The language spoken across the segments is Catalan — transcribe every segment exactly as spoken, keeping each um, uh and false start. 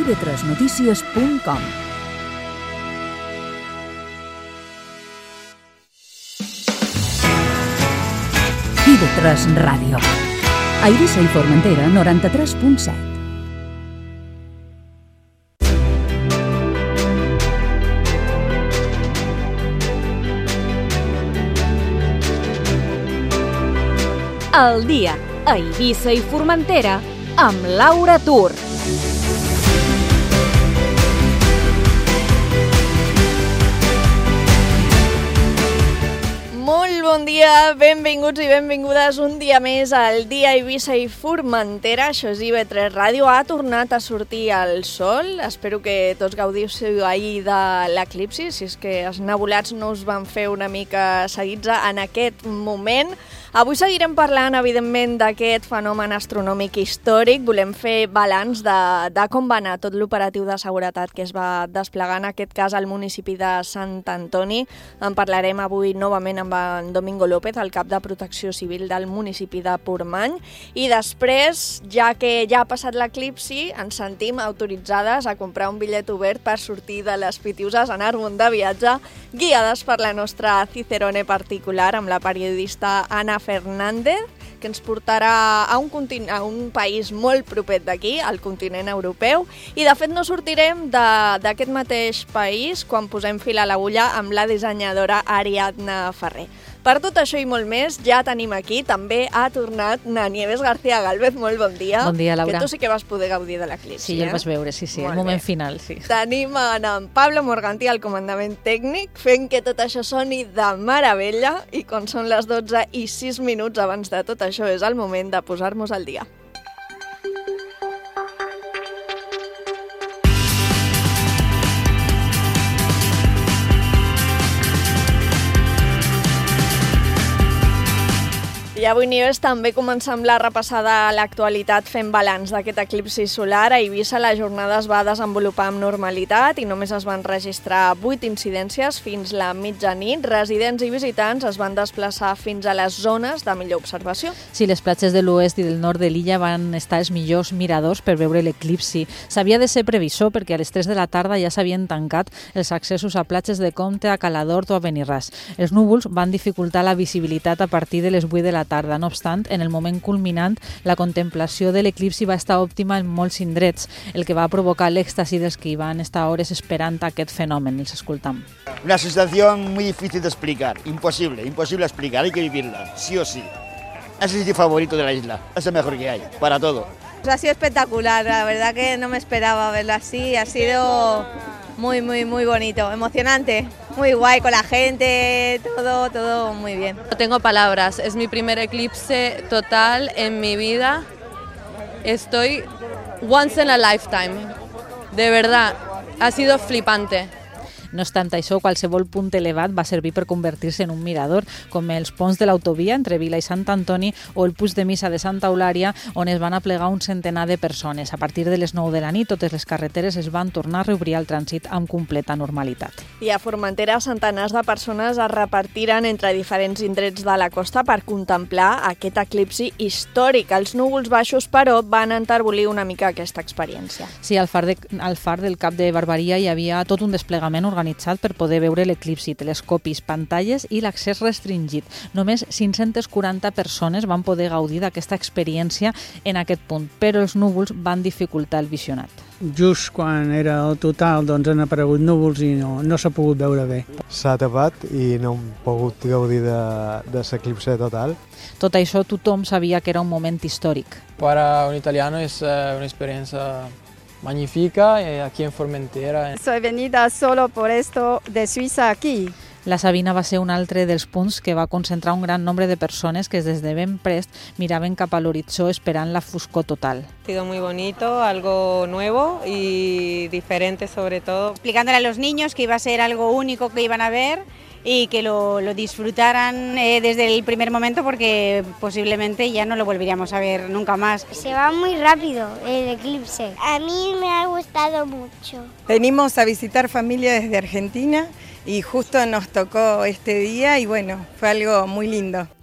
i ve tres notícies punt com. i ve tres Ràdio. A Eivissa i Formentera, noranta-tres punt set. El dia a Eivissa i Formentera amb Laura Tur. Molt bon dia, benvinguts i benvingudes un dia més al dia a Eivissa i Formentera. Això és i ve tres Ràdio. Ha tornat a sortir el sol. Espero que tots gaudiu-siu ahir de l'eclipsi, si és que els nebulats no us van fer una mica seguits en aquest moment. Avui seguirem parlant, evidentment, d'aquest fenomen astronòmic històric. Volem fer balanç de, de com va anar tot l'operatiu de seguretat que es va desplegar, en aquest cas, al municipi de Sant Antoni. En parlarem avui novament amb en Domingo López, el cap de Protecció Civil del municipi de Portmany. I després, ja que ja ha passat l'eclipsi, ens sentim autoritzades a comprar un bitllet obert per sortir de les Pitiuses, anar-me'n de viatge, guiades per la nostra Cicerone particular, amb la periodista Anna Fernández, que ens portarà a un, continent, a un país molt proper d'aquí, al continent europeu, i de fet no sortirem d'aquest mateix país quan posem fil a l'agulla amb la dissenyadora Ariadna Ferrer. Per tot això i molt més, ja tenim aquí, també ha tornat na Nieves García Gálvez. Molt bon dia. Bon dia, Laura. Que tu sí que vas poder gaudir de l'eclipsi. Sí, jo el vas veure, sí, sí, el moment final, sí. Tenim en, en Pablo Morgantí al comandament tècnic, fent que tot això soni de meravella, i quan són les dotze i sis minuts abans de tot això és el moment de posar-nos al dia. I avui, Nieves, també comença amb la repassada a l'actualitat fent balanç d'aquest eclipsi solar. A Eivissa la jornada es va desenvolupar amb normalitat i només es van registrar vuit incidències fins la mitjanit. Residents i visitants es van desplaçar fins a les zones de millor observació. Sí, les platges de l'oest i del nord de l'illa van estar els millors miradors per veure l'eclipsi. S'havia de ser previsor perquè a les tres de la tarda ja s'havien tancat els accessos a platges de Comte, a Caladort o a Benirràs. Els núvols van dificultar la visibilitat a partir de les vuit de la tarda. No obstant, en el moment culminant, la contemplació de l'eclipsi va estar òptima en molts indrets, el que va provocar l'èxtasi dels que hi van estar hores esperant aquest fenomen. Els escoltam. Una sensación muy difícil de explicar, imposible, imposible explicar, hay que vivirla, sí o sí. Es el sitio favorito de la isla, es el mejor que hay, para todo. Ha sido espectacular, la verdad que no me esperaba verlo así, ha sido muy, muy, muy bonito, emocionante, muy guay con la gente, todo, todo muy bien. No tengo palabras, es mi primer eclipse total en mi vida, estoy once in a lifetime, de verdad, ha sido flipante. No obstant això, qualsevol punt elevat va servir per convertir-se en un mirador, com els ponts de l'autovia entre Vila i Sant Antoni o el Puig de Missa de Santa Eulària, on es van aplegar un centenar de persones. A partir de les nou de la nit, totes les carreteres es van tornar a reobrir el trànsit amb completa normalitat. I a Formentera, centenars de persones es repartiren entre diferents indrets de la costa per contemplar aquest eclipsi històric. Els núvols baixos, però, van enterbolir una mica aquesta experiència. Sí, al far, de, al far del Cap de Barbaria hi havia tot un desplegament organitzat organitzat per poder veure l'eclipsi, telescopis, pantalles i l'accés restringit. Només cinc-centes quaranta persones van poder gaudir d'aquesta experiència en aquest punt, però els núvols van dificultar el visionat. Just quan era el total doncs han aparegut núvols i no, no s'ha pogut veure bé. S'ha tapat i no hem pogut gaudir de, de l'eclipse total. Tot això tothom sabia que era un moment històric. Para un italiano es una experiencia magnífica aquí en Formentera. Soy venida solo por esto de Suiza aquí. La Sabina va ser un altre dels punts que va concentrar un gran nombre de persones que des de ben prest miraven cap a l'horitzó esperant la foscor total. Ha sido muy bonito, algo nuevo y diferente sobre todo. Explicándole a los niños que iba a ser algo único que iban a ver y que lo, lo disfrutaran eh, desde el primer momento porque posiblemente ya no lo volveríamos a ver nunca más. Se va muy rápido el eclipse. A mí me ha gustado mucho. Venimos a visitar familia desde Argentina y justo nos tocó este día y bueno, fue algo muy lindo.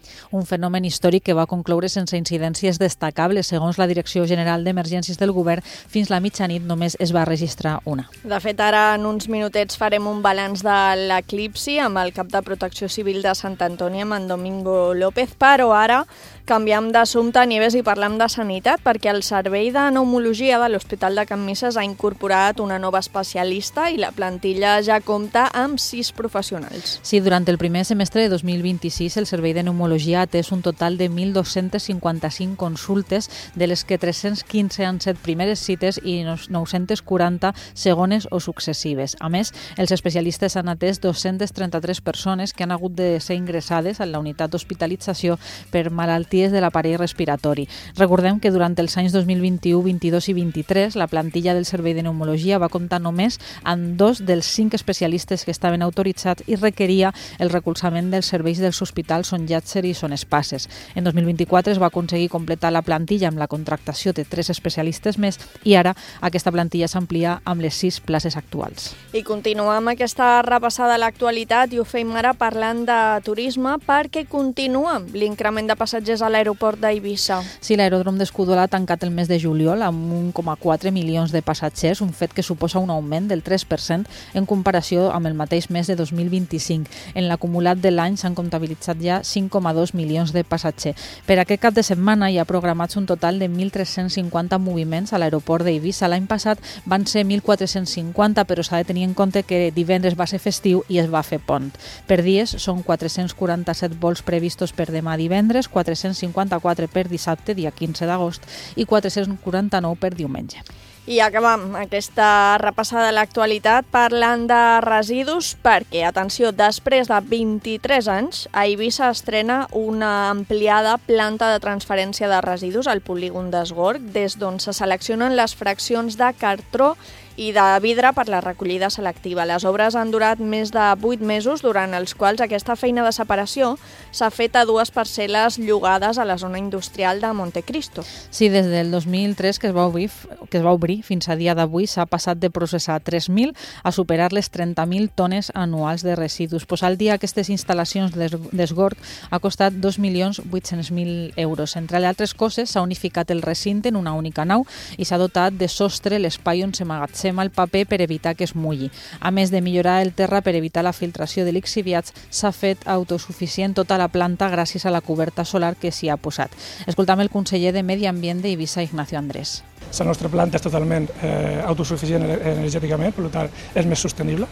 Un fenomen històric que va concloure sense incidències destacables. Segons la Direcció General d'Emergències del Govern, fins la mitjanit només es va registrar una. De fet, ara en uns minutets farem un balanç de l'eclipsi amb el cap de Protecció Civil de Sant Antoni, amb en Domingo López, però ara canviem d'assumpte, Nieves, i parlem de sanitat, perquè el Servei de Pneumologia de l'Hospital de Can Misses ha incorporat una nova especialista i la plantilla ja compta amb sis professionals. Sí, durant el primer semestre de dos mil vint-i-sis el Servei de Pneumologia ha atès un total de mil dos-cents cinquanta-cinc consultes, de les que tres-cents quinze han set primeres cites i nou-cents quaranta segones o successives. A més, els especialistes han atès dos-cents trenta-tres persones que han hagut de ser ingressades a la unitat d'hospitalització per malalties de l'aparell respiratori. Recordem que durant els anys dos mil vint-i-u, vint-i-dos i vint-i-tres la plantilla del Servei de Pneumologia va comptar només amb dos dels cinc especialistes que estaven autoritzats i requeria el recolzament dels serveis dels hospitals Son Llàtzer i Son Espases. En dos mil vint-i-quatre es va aconseguir completar la plantilla amb la contractació de tres especialistes més i ara aquesta plantilla s'amplia amb les sis places actuals. I continuem amb aquesta repassada a l'actualitat i ho fem ara parlant de turisme perquè continua l'increment de passatgers a l'aeroport d'Eivissa. Sí, l'aeròdrom d'Escudola ha tancat el mes de juliol amb un coma quatre milions de passatgers, un fet que suposa un augment del tres per cent en comparació amb el mateix mes de dos mil vint-i-cinc. En l'acumulat de l'any s'han comptabilitzat ja cinc coma dos milions de passatgers. Per aquest cap de setmana hi ha programats un total de mil tres-cents cinquanta moviments a l'aeroport d'Eivissa. L'any passat van ser mil quatre-cents cinquanta, però s'ha de tenir en compte que divendres va ser festiu i es va fer pont. Per dies són quatre-cents quaranta-set vols previstos per demà divendres, quatre-cents cinquanta-quatre per dissabte, dia quinze d'agost, i quatre-cents quaranta-nou per diumenge. I acabam aquesta repassada de l'actualitat parlant de residus perquè, atenció, després de vint-i-tres anys, a Eivissa estrena una ampliada planta de transferència de residus al polígon d'Esgorg, des d'on se seleccionen les fraccions de cartró i de vidre per la recollida selectiva. Les obres han durat més de vuit mesos, durant els quals aquesta feina de separació s'ha fet a dues parcel·les llogades a la zona industrial de Montecristo. Sí, des del dos mil tres que es va obrir, que es va obrir fins a dia d'avui s'ha passat de processar tres mil a superar les trenta mil tones anuals de residus. Posar al dia aquestes instal·lacions d'Esgorg ha costat dos milions vuit-cents mil euros. Entre altres coses, s'ha unificat el recinte en una única nau i s'ha dotat de sostre l'espai on s'emmagatzema el paper per evitar que es mulli. A més de millorar el terra per evitar la filtració de lixiviats, s'ha fet autosuficient tota la planta gràcies a la coberta solar que s'hi ha posat. Escoltam el conseller de Medi Ambient d'Eivissa, Ignacio Andrés. La nostra planta és totalment eh, autosuficient energèticament, per tant és més sostenible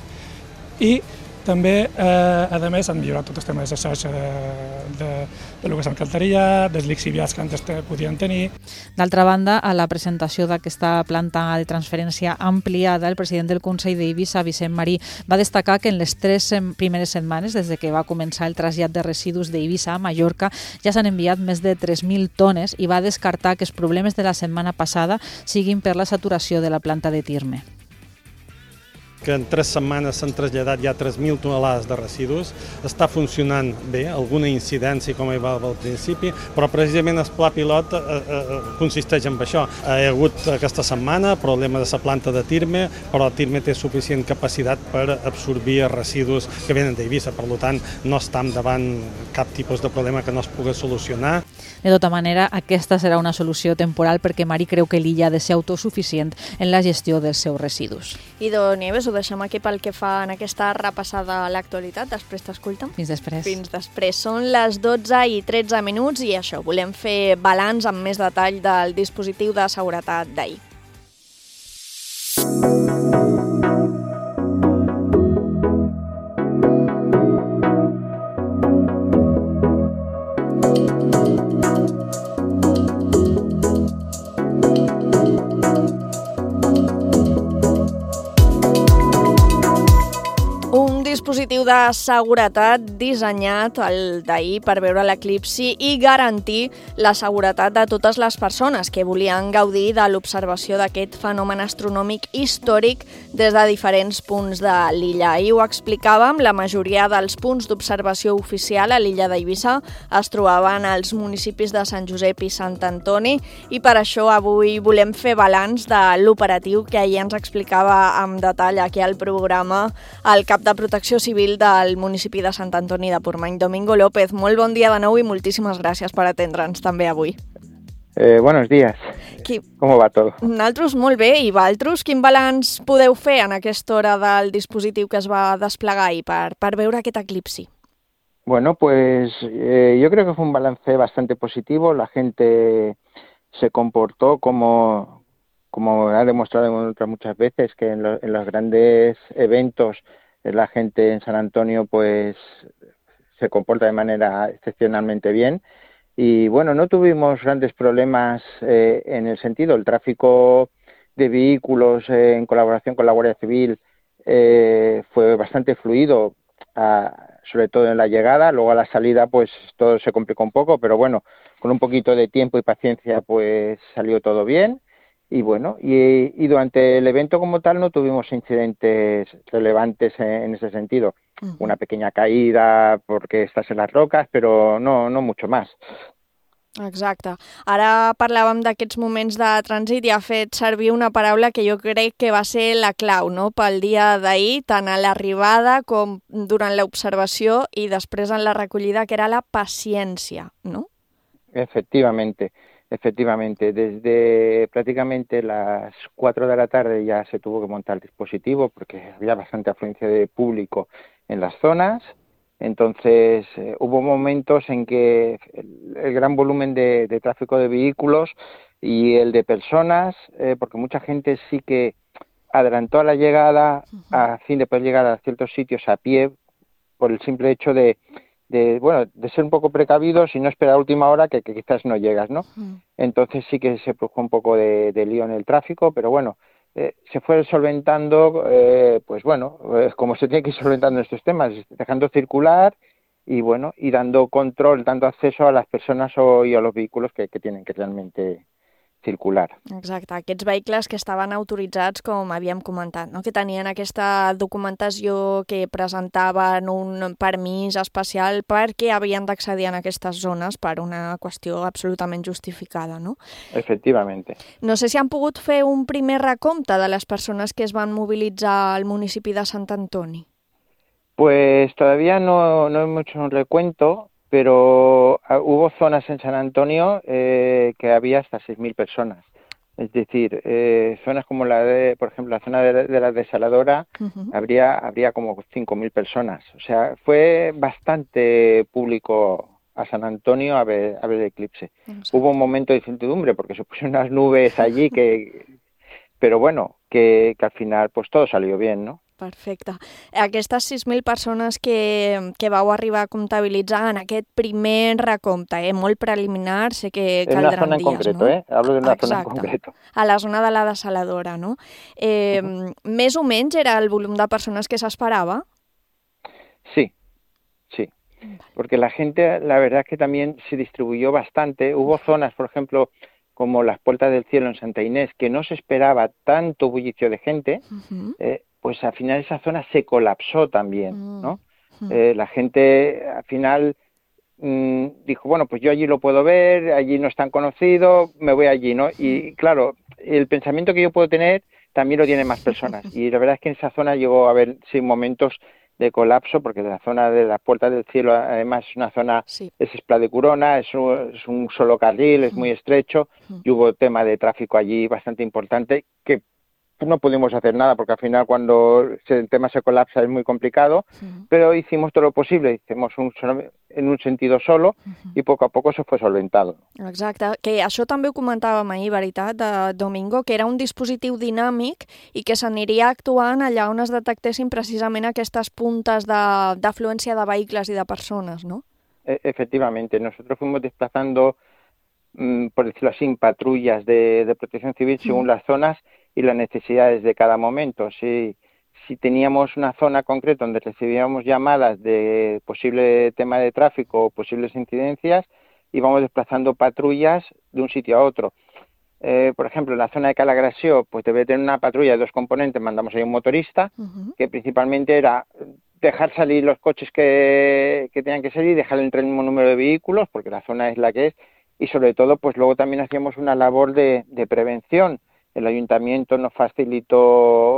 i també, eh, a més, han millorat tot el tema de xarxa de, de, de lo que és alcantarilla, dels lixiviats que antes podien tenir. D'altra banda, a la presentació d'aquesta planta de transferència ampliada, el president del Consell d'Eivissa, Vicent Marí, va destacar que en les tres primeres setmanes, des de que va començar el trasllat de residus d'Eivissa a Mallorca, ja s'han enviat més de tres mil tones i va descartar que els problemes de la setmana passada siguin per la saturació de la planta de Tirme. Que en tres setmanes s'han traslladat ja tres mil tonelades de residus. Està funcionant bé, alguna incidència com hi va al principi, però precisament el pla pilot eh, eh, consisteix en això. Hi ha hagut aquesta setmana problema de la planta de Tirme, però Tirme té suficient capacitat per absorbir residus que venen d'Eivissa, per tant no estem davant cap tipus de problema que no es pugui solucionar. De tota manera, aquesta serà una solució temporal perquè Marí creu que l'illa ha de ser autosuficient en la gestió dels seus residus. I de Nieves, ho deixem aquí pel que fa en aquesta repassada a l'actualitat. Després t'escolta'm. Fins després. Fins després. Són les dotze i tretze minuts i això, volem fer balanç amb més detall del dispositiu de seguretat d'ahir. Dispositiu de seguretat dissenyat el d'ahir per veure l'eclipsi i garantir la seguretat de totes les persones que volien gaudir de l'observació d'aquest fenomen astronòmic històric des de diferents punts de l'illa. Ahir ho explicàvem, la majoria dels punts d'observació oficial a l'illa d'Eivissa es trobaven als municipis de Sant Josep i Sant Antoni i per això avui volem fer balanç de l'operatiu que ahir ens explicava amb detall aquí al programa el cap de protecció Protecció Civil del municipi de Sant Antoni de Portmany. Domingo López, molt bon dia de nou i moltíssimes gràcies per atendre'ns també avui. Eh, buenos días. Qui... ¿Cómo va todo? Nosaltres molt bé, i vosaltres quin balanç podeu fer en aquesta hora del dispositiu que es va desplegar ahir per, per veure aquest eclipsi? Bueno, pues eh, yo creo que fue un balance bastante positivo. La gente se comportó como, como ha demostrado muchas veces, que en, lo, en los grandes eventos la gente en San Antonio pues se comporta de manera excepcionalmente bien. Y bueno, no tuvimos grandes problemas eh, en el sentido, el tráfico de vehículos eh, en colaboración con la Guardia Civil eh, fue bastante fluido, a, sobre todo en la llegada. Luego a la salida pues todo se complicó un poco, pero bueno, con un poquito de tiempo y paciencia pues salió todo bien. Y bueno, y, y durante el evento como tal no tuvimos incidentes relevantes en, en ese sentido. Uh-huh. Una pequeña caída porque estás en las rocas, però no, no mucho más. Exacte. Ara parlàvem d'aquests moments de trànsit i ha fet servir una paraula que jo crec que va ser la clau, no?, pel dia d'ahir, tant a l'arribada com durant l'observació i després en la recollida, que era la paciència, ¿no? Efectivamente. Efectivamente, desde prácticamente las cuatro de la tarde ya se tuvo que montar el dispositivo porque había bastante afluencia de público en las zonas. Entonces eh, hubo momentos en que el, el gran volumen de, de tráfico de vehículos y el de personas, eh, porque mucha gente sí que adelantó a la llegada a fin de poder llegar a ciertos sitios a pie por el simple hecho de de bueno de ser un poco precavidos y no esperar a última hora que, que quizás no llegas, ¿no? Uh-huh. Entonces sí que se produjo un poco de, de lío en el tráfico, pero bueno, eh, se fue solventando, eh, pues bueno, eh, como se tiene que ir solventando estos temas, dejando circular y bueno, y dando control, dando acceso a las personas o, y a los vehículos que, que tienen que realmente circular. Exacte, aquests vehicles que estaven autoritzats, com havíem comentat, no?, que tenien aquesta documentació, que presentaven un permís especial perquè havien d'accedir en aquestes zones per una qüestió absolutament justificada, no? Efectivamente. No sé si han pogut fer un primer recompte de les persones que es van mobilitzar al municipi de Sant Antoni. Pues todavía no, no hemos hecho un recuento, pero hubo zonas en San Antonio eh, que había hasta seis mil personas. Es decir, eh, zonas como la de, por ejemplo, la zona de, de la desaladora, uh-huh. habría, habría como cinco mil personas. O sea, fue bastante público a San Antonio a ver, a ver el eclipse. Exacto. Hubo un momento de incertidumbre porque se pusieron unas nubes allí, que, pero bueno, que, que al final pues todo salió bien, ¿no? Perfecte. Aquestes sis mil persones que, que vau arribar a comptabilitzar en aquest primer recompte, eh? Molt preliminar, sé que caldran dies, no? En una zona en concreto, no? ¿eh? Hablo de una Exacte. zona en concreto. A la zona de la desaladora, no? Eh, uh-huh. Més o menys era el volum de persones que s'esperava? Sí, sí. Vale. Porque la gente, la verdad es que también se distribuyó bastante. Hubo zonas, por ejemplo, como las Puertas del Cielo en Santa Inés, que no se esperaba tanto bullicio de gente, uh-huh. eh, pues al final esa zona se colapsó también, ¿no? Uh-huh. Eh, la gente al final mmm, dijo, bueno, pues yo allí lo puedo ver, allí no es tan conocido, me voy allí, ¿no? Y claro, el pensamiento que yo puedo tener también lo tienen más personas. Y la verdad es que en esa zona llegó a haber sí, momentos de colapso, porque la zona de las Puertas del Cielo además es una zona, sí. es Esplá de Curona, es un, es un solo carril, es muy estrecho, uh-huh. y hubo tema de tráfico allí bastante importante que no pudimos hacer nada porque al final cuando el tema se colapsa es muy complicado, uh-huh. pero hicimos todo lo posible, hicimos un solo, en un sentido solo uh-huh. i poc a poc se fue solventado. Exacte, que això també ho comentàvem ahir, veritat, de Domingo, que era un dispositiu dinàmic i que s'aniria actuant allà on es detectessin precisament aquestes puntes d'afluència de, de vehicles i de persones, ¿no? E- efectivamente, nosotros fuimos desplazando, mmm, por decirlo así, patrullas de, de protección civil según uh-huh. las zonas y las necesidades de cada momento. Si, si teníamos una zona concreta donde recibíamos llamadas de posible tema de tráfico o posibles incidencias, íbamos desplazando patrullas de un sitio a otro. Eh, por ejemplo, en la zona de Calagrassió, pues debe tener una patrulla de dos componentes, mandamos ahí un motorista, uh-huh. que principalmente era dejar salir los coches que, que tenían que salir, dejar entrar el mismo número de vehículos, porque la zona es la que es, y sobre todo, pues luego también hacíamos una labor de, de prevención. El ayuntamiento nos facilitó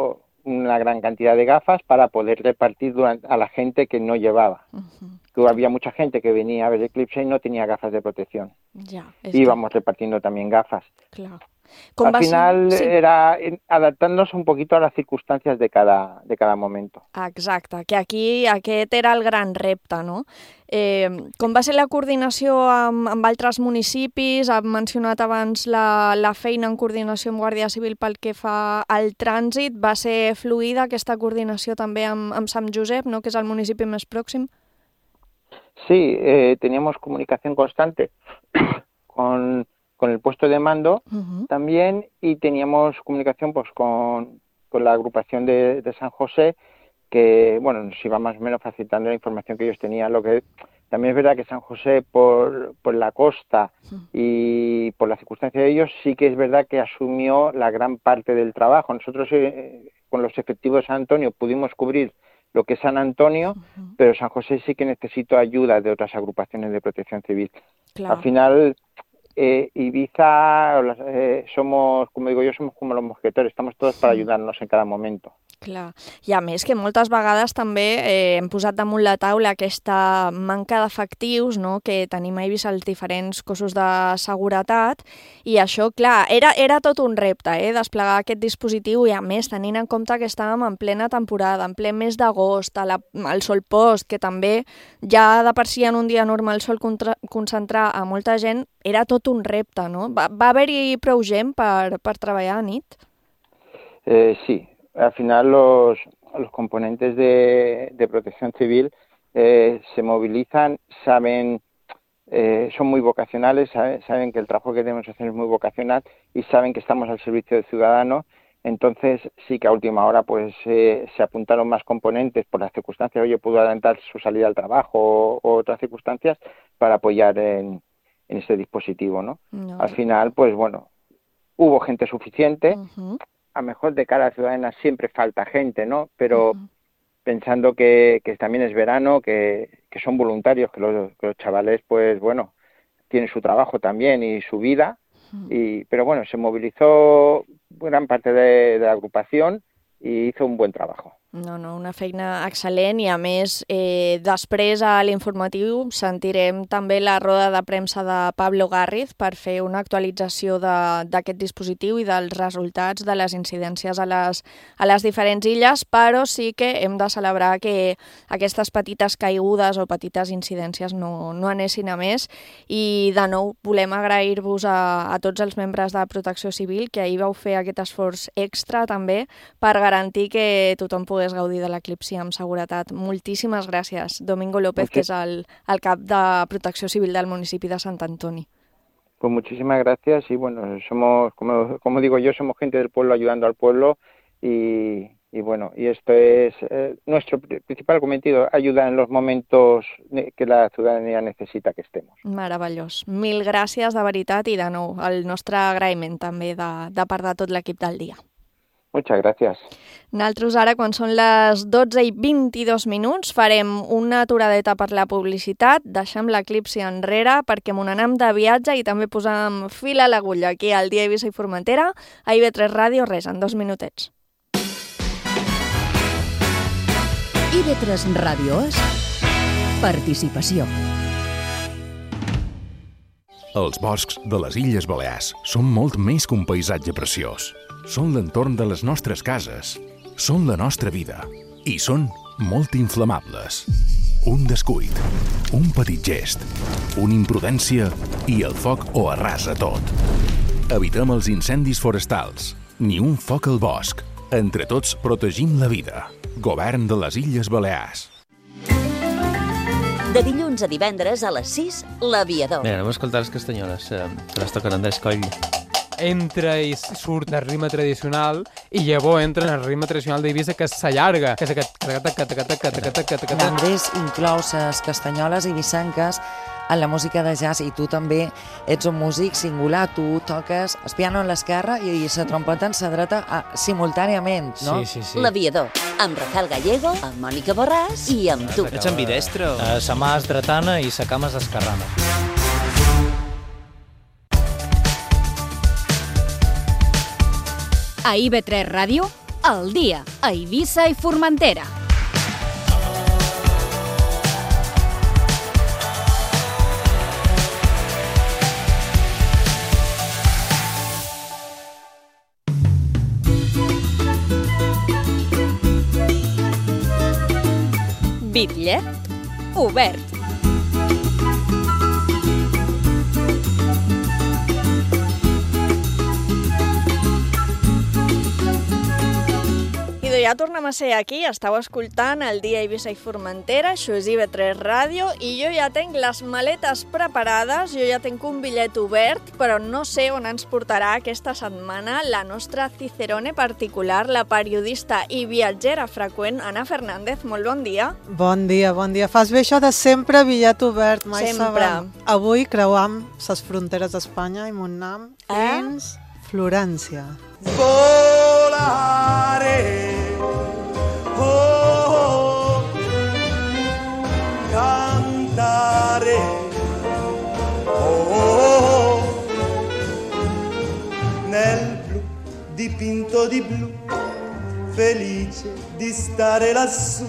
una gran cantidad de gafas para poder repartir durante, a la gente que no llevaba. Uh-huh. Que había mucha gente que venía a ver el eclipse y no tenía gafas de protección. Ya, íbamos que... repartiendo también gafas. Claro. Al final sí. era adaptant-nos un poquito a les circumstàncies de cada, de cada moment. Exacte, que aquí aquest era el gran repte, no? Eh, com va ser la coordinació amb, amb altres municipis? Hem mencionat abans la, la feina en coordinació amb Guàrdia Civil pel que fa al trànsit. Va ser fluida aquesta coordinació també amb, amb Sant Josep, no? Que és el municipi més pròxim? Sí, eh, teníamos comunicación constante con... con el puesto de mando uh-huh. también, y teníamos comunicación pues con, con la agrupación de, de San José, que bueno, nos iba más o menos facilitando la información que ellos tenían. Lo que también es verdad que San José, por, por la costa uh-huh. y por la circunstancia de ellos, sí que es verdad que asumió la gran parte del trabajo. Nosotros eh, con los efectivos de San Antonio pudimos cubrir lo que es San Antonio, uh-huh. pero San José sí que necesitó ayuda de otras agrupaciones de protección civil. Claro. Al final... Eh, Ibiza, eh, somos, como digo yo, somos como los mosqueteros, estamos todos para ayudarnos en cada momento. Clar, i a més que moltes vegades també eh, hem posat damunt la taula aquesta manca d'efectius, no?, que tenim a Eivissa els diferents cossos de seguretat, i això, clar, era, era tot un repte, eh, desplegar aquest dispositiu, i a més tenint en compte que estàvem en plena temporada, en ple mes d'agost, al sol post, que també ja de per si en un dia normal sol contra, concentrar a molta gent, era tot un repte, no? Va, va haver-hi prou gent per, per treballar a nit? Eh, sí. Al final los, los componentes de, de protección civil eh, se movilizan, saben, eh, son muy vocacionales, saben, saben que el trabajo que debemos hacer es muy vocacional y saben que estamos al servicio del ciudadano. Entonces sí que a última hora pues eh, se apuntaron más componentes por las circunstancias. Oye, pudo adelantar su salida al trabajo o, o otras circunstancias para apoyar en, en este dispositivo, ¿no? No. Al final, pues bueno, hubo gente suficiente. Uh-huh. A lo mejor de cara a ciudadana siempre falta gente, ¿no? Pero uh-huh. pensando que, que también es verano, que, que son voluntarios, que los, que los chavales, pues bueno, tienen su trabajo también y su vida, uh-huh. y pero bueno, se movilizó gran parte de, de la agrupación y hizo un buen trabajo. No, no, una feina excel·lent, i a més, eh, després a l'informatiu sentirem també la roda de premsa de Pablo Garriz per fer una actualització d'aquest dispositiu i dels resultats de les incidències a les, a les diferents illes, però sí que hem de celebrar que aquestes petites caigudes o petites incidències no, no anessin a més, i de nou volem agrair-vos a, a tots els membres de Protecció Civil que ahir vau fer aquest esforç extra també per garantir que tothom pogués gaudir de l'eclipsi amb seguretat. Moltíssimes gràcies, Domingo López, okay. que és el, el cap de Protecció Civil del municipi de Sant Antoni. Pues muchísimas gracias y bueno, somos, como, como digo yo, somos gente del pueblo ayudando al pueblo y, y bueno, y esto es eh, nuestro principal cometido, ayudar en los momentos que la ciudadanía necesita que estemos. Meravellós. Mil gràcies, de veritat, i de nou el nostre agraïment també de, de part de tot l'equip del dia. Muchas gracias. Nosaltres ara, quan són les dotze i vint-i-dos minuts, farem una aturadeta per la publicitat, deixem l'eclipsi enrere perquè m'ho anem de viatge i també posam fil a l'agulla aquí al Dia Eivissa i Formentera, a I V tres Ràdio, res, en dos minutets. I V tres Ràdio és participació. Els boscs de les Illes Balears són molt més que un paisatge preciós. Són l'entorn de les nostres cases, són la nostra vida i són molt inflamables. Un descuit, un petit gest, una imprudència i el foc ho arrasa tot. Evitem els incendis forestals, ni un foc al bosc. Entre tots protegim la vida. Govern de les Illes Balears. De dilluns a divendres a les sis, l'Aviador. Bé, anem a escoltar les castanyoles, eh, que les toquen Andrés Coll. Entra i surt el ritme tradicional i llavors entra en el ritme tradicional d'Eivissa, que s'allarga, que és aquest... Andrés inclou les castanyoles eivissenques en la música de jazz, i tu també ets un músic singular, tu toques el piano en l'esquerra i la trompeta en la dreta simultàniament, no? Sí, sí, sí. L'Aviador, amb Rafael Gallego, amb Mònica Borràs i amb tu. Ets ambidestre? Uh, sa mà és dretana i sa cama és esquerrana. A I V tres Ràdio, al dia a Eivissa i Formentera. Bitllet obert. I ja tornem a ser aquí, estàu escoltant el dia Eivissa i Formentera, això és I V tres Ràdio, i jo ja tenc les maletes preparades, jo ja tenc un bitllet obert, però no sé on ens portarà aquesta setmana la nostra Cicerone particular, la periodista i viatgera freqüent, Anna Fernández. Molt bon dia. Bon dia, bon dia. Fas bé això de sempre bitllet obert, mai sempre. Sabem. Avui creuam les fronteres d'Espanya i m'anam fins eh? Florència. Volare, oh, cantare, oh, nel blu dipinto di blu, felice di stare lassù.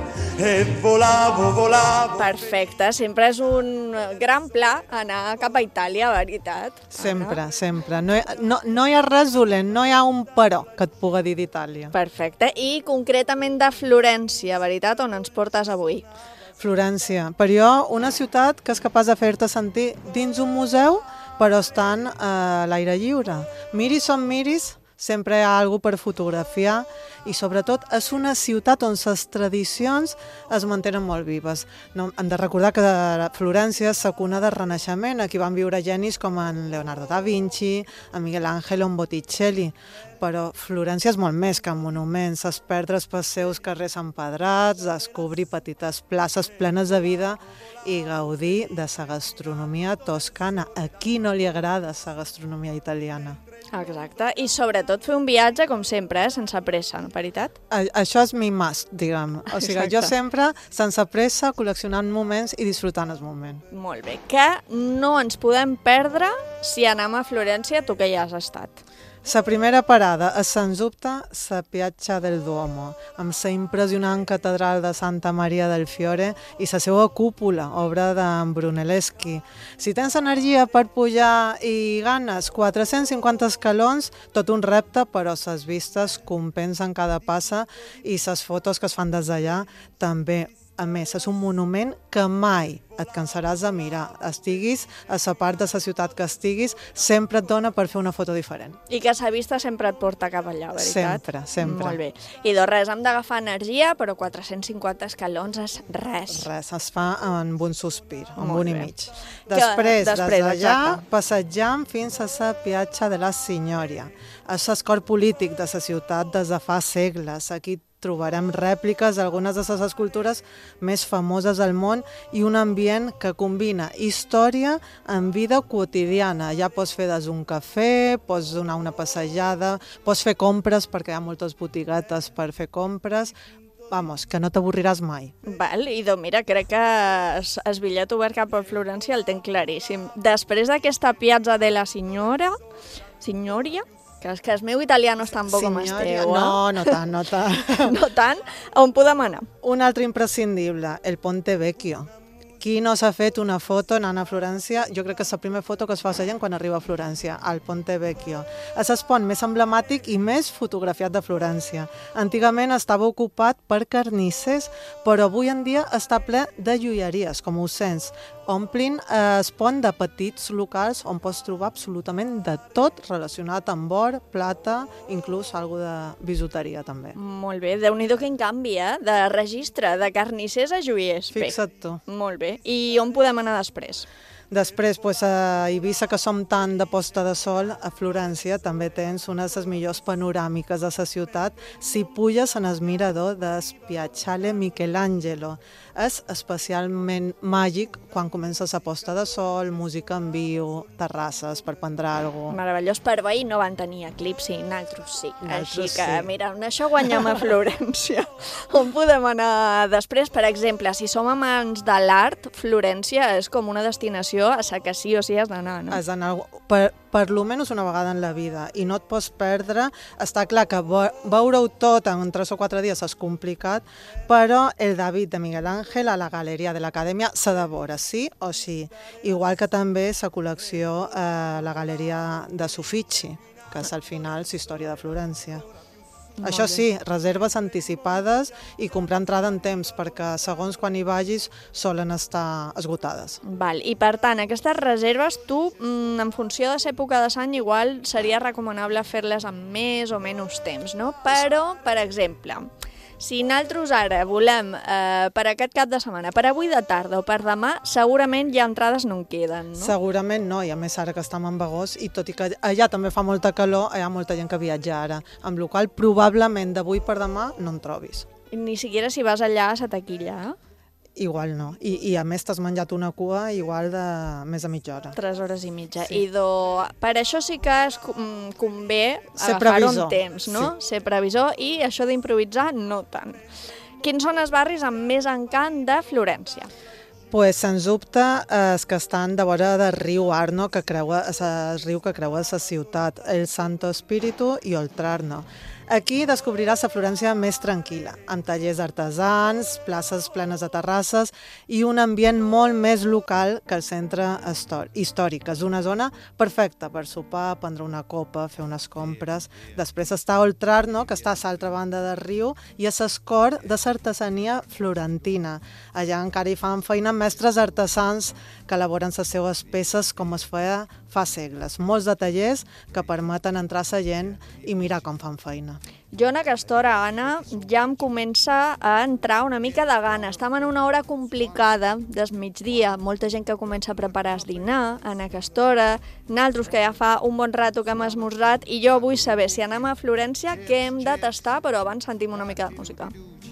E volavo, volavo. Perfecte, sempre és un gran pla anar cap a Itàlia, veritat? Sempre, Anna? sempre. No hi, no, no hi ha res dolent, no hi ha un però que et puga dir d'Itàlia. Perfecte. I concretament de Florència, veritat, on ens portes avui? Florència. Per jo, una ciutat que és capaç de fer-te sentir dins un museu, però estant a l'aire lliure. Miris on miris, sempre hi ha alguna per fotografiar i sobretot és una ciutat on les tradicions es mantenen molt vives. No, hem de recordar que Florència és la cuna del Renaixement, aquí van viure genis com en Leonardo da Vinci, en Miguel Ángel o en Botticelli, però Florència és molt més que monuments, és perdre's pels seus carrers empedrats, descobrir petites places plenes de vida i gaudir de la gastronomia toscana. A qui no li agrada la gastronomia italiana? Exacte, i sobretot fer un viatge, com sempre, eh? Sense pressa, no, veritat? A, això és mi must, diguem. O sigui, Exacte. Jo sempre, sense pressa, col·leccionant moments i disfrutant el moment. Molt bé, que no ens podem perdre si anem a Florència, tu que ja has estat. La primera parada és, sens dubte, la Piazza del Duomo, amb la impressionant catedral de Santa Maria del Fiore i la seva cúpula, obra d'en Brunelleschi. Si tens energia per pujar i ganes quatre-cents cinquanta escalons, tot un repte, però les vistes compensen cada passa i les fotos que es fan des d'allà també. A més, és un monument que mai et cansaràs de mirar. Estiguis a la part de la ciutat que estiguis, sempre et dona per fer una foto diferent. I que la vista sempre et porta cap allà, veritat? Sempre, sempre. Molt bé. I doncs res, hem d'agafar energia, però quatre-cents cinquanta escalons és res. Res, es fa amb un sospir, amb Molt un i bé. mig. Després, després des d'allà, exacte. passejam fins a la Piazza della Signoria. És l'escor polític de la ciutat des de fa segles. Aquí trobarem rèpliques d'algunes de les escultures més famoses del món i un ambient que combina història amb vida quotidiana. Ja pots fer des un cafè, pots donar una passejada, pots fer compres perquè hi ha moltes botiguetes per fer compres. Vamos, que no t'avorriràs mai. Val, i doncs mira, crec que es, es bitllet obert cap a Florència el tenc claríssim. Després d'aquesta Piazza della Signora, Signoria, que és que el meu italià no és tan bo com el teu, eh? No, no tant, no tant. No tant? On podem anar? Un altre imprescindible, el Ponte Vecchio. Qui no s'ha fet una foto anant a Florència? Jo crec que és la primera foto que es fa la gent quan arriba a Florència, al Ponte Vecchio. És el pont més emblemàtic i més fotografiat de Florència. Antigament estava ocupat per carnissers, però avui en dia està ple de joieries, com ho sents. Omplin el pont de petits locals on pots trobar absolutament de tot relacionat amb or, plata, inclús alguna de bisuteria també. Molt bé, Déu-n'hi-do quin canvi, eh? De registre, de carnissers a joiers. Fixa't tu. Molt bé. I on podem anar després? Després, pues, a Eivissa, que som tant de posta de sol, a Florència també tens una de les millors panoràmiques de la ciutat si puges en el mirador del Piazzale Michelangelo. És especialment màgic quan comença la posta de sol, música en viu, terrasses per prendre alguna cosa. Meravellós, per veí no van tenir eclipsi, nosaltres sí. Nosaltres Així que, sí. mira, amb això guanyem a Florència. On podem anar després? Per exemple, si som amants de l'art, Florència és com una destinació això a sa que sí o sí has d'anar, no? Has d'anar per, per lo menys una vegada en la vida i no et pots perdre. Està clar que veure-ho tot en tres o quatre dies és complicat, però el David de Miguel Ángel a la Galeria de l'Acadèmia s'ha de veure, sí o sí. Igual que també sa col·lecció a la Galeria de Suffici, que és al final la història de Florència. Molt Això sí, bé. Reserves anticipades i comprar entrada en temps, perquè segons quan hi vagis solen estar esgotades. Val. I per tant, aquestes reserves, tu, en funció de l'època de l'any, igual seria recomanable fer-les amb més o menys temps, no? Però, per exemple, si nosaltres ara volem eh, per aquest cap de setmana, per avui de tarda o per demà, segurament ja entrades no en queden, no? Segurament no, i a més ara que estem en agost, i tot i que allà també fa molta calor, hi ha molta gent que viatja ara, amb la qual cosa probablement d'avui per demà no en trobis. Ni siquiera si vas allà a la taquilla, eh? Igual no. I, i a més t'has menjat una cua igual de més de mitja hora. Tres hores i mitja. Sí. I do... per això sí que es convé agafar-ho amb temps, no? Sí. Ser previsor i això d'improvisar no tant. Quins són els barris amb més encant de Florència? Pues, sens dubte, els que estan de vora del riu Arno, que creua, el riu que creua la ciutat, el Santo Espíritu i Oltrarno. Aquí descobriràs la Florència més tranquil·la, amb tallers artesans, places plenes de terrasses i un ambient molt més local que el centre històric. És una zona perfecta per sopar, prendre una copa, fer unes compres. Després està Oltrarno, que està a l'altra banda del riu, i és el cor de l'artesania florentina. Allà encara hi fan feina mestres artesans que elaboren les seues peces com es feia fa segles. Molts de tallers que permeten entrar a la gent i mirar com fan feina. Jo en aquesta hora, Anna, ja em comença a entrar una mica de gana. Estem en una hora complicada del migdia, molta gent que comença a preparar el dinar en aquesta hora, naltros que ja fa un bon rato que hem esmorzat, i jo vull saber si anem a Florència què hem de tastar, però abans sentim una mica de música.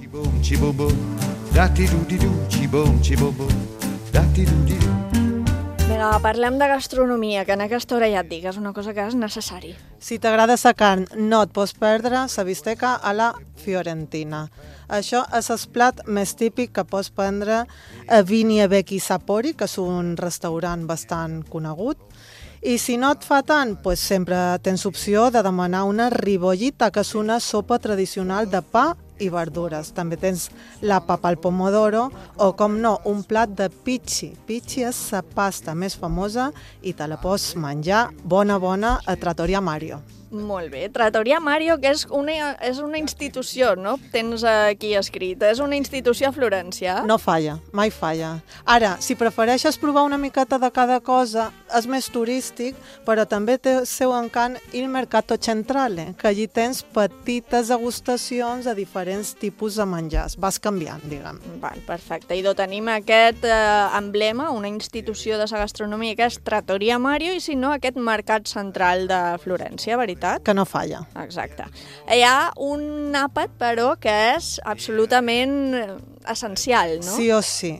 Vinga, parlem de gastronomia, que en aquesta hora ja et dic, és una cosa que és necessari. Si t'agrada la carn, no et pots perdre la bisteca a la fiorentina. Això és el plat més típic que pots prendre a Vini e Becchi Sapori, que és un restaurant bastant conegut. I si no et fa tant, pues sempre tens opció de demanar una ribollita, que és una sopa tradicional de pa i verdures. També tens la papa al pomodoro o, com no, un plat de pichi. Pichi és la pasta més famosa i te la pots menjar bona, bona a Trattoria Mario. Molt bé. Trattoria Mario, que és una, és una institució, no? Tens aquí escrit. És una institució a Florència. No falla, mai falla. Ara, si prefereixes provar una miqueta de cada cosa, és més turístic, però també té el seu encant il Mercato Centrale, que allí tens petites degustacions de diferents tipus de menjars. Vas canviant, diguem. Val, perfecte. I tenim aquest eh, emblema, una institució de la gastronomia, que és Trattoria Mario, i si no, aquest Mercat Central de Florència, veritat? Que no falla. Exacte. Hi ha un àpat, però, que és absolutament essencial, no? Sí o sí.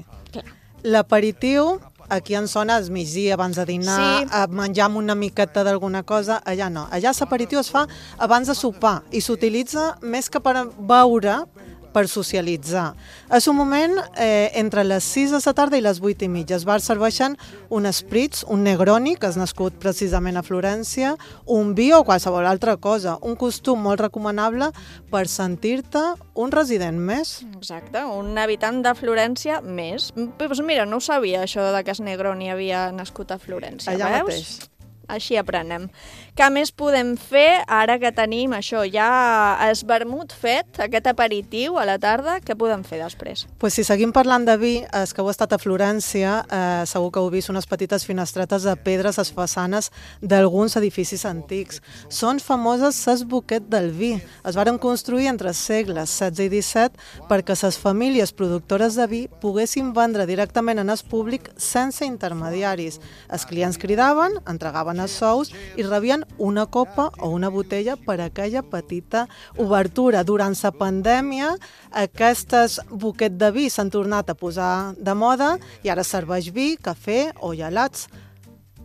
L'aperitiu, aquí en sona al migdia, abans de dinar, sí. A menjar amb una miqueta d'alguna cosa, allà no. Allà l'aperitiu es fa abans de sopar i s'utilitza més que per beure, per socialitzar. És un moment eh, entre les sis de la tarda i les vuit i mitja. Els bars serveixen un spritz, un negroni, que és nascut precisament a Florència, un vi o qualsevol altra cosa. Un costum molt recomanable per sentir-te un resident més. Exacte, un habitant de Florència més. Pues mira, no ho sabia, això de que el negroni havia nascut a Florència. Allà veus? mateix. Així aprenem. Què més podem fer ara que tenim això, ja el vermut fet, aquest aperitiu a la tarda, què podem fer després? Pues si seguim parlant de vi, és que heu estat a Florència, eh, segur que heu vist unes petites finestretes de pedres a les façanes d'alguns edificis antics. Són famoses les Boquet del Vi. Es varen construir entre els segles setze i disset perquè les famílies productores de vi poguessin vendre directament en el públic sense intermediaris. Els clients cridaven, entregaven els sous i rebien una copa o una botella per aquella petita obertura. Durant la pandèmia, aquestes Boquet de vi s'han tornat a posar de moda i ara serveix vi, cafè o gelats.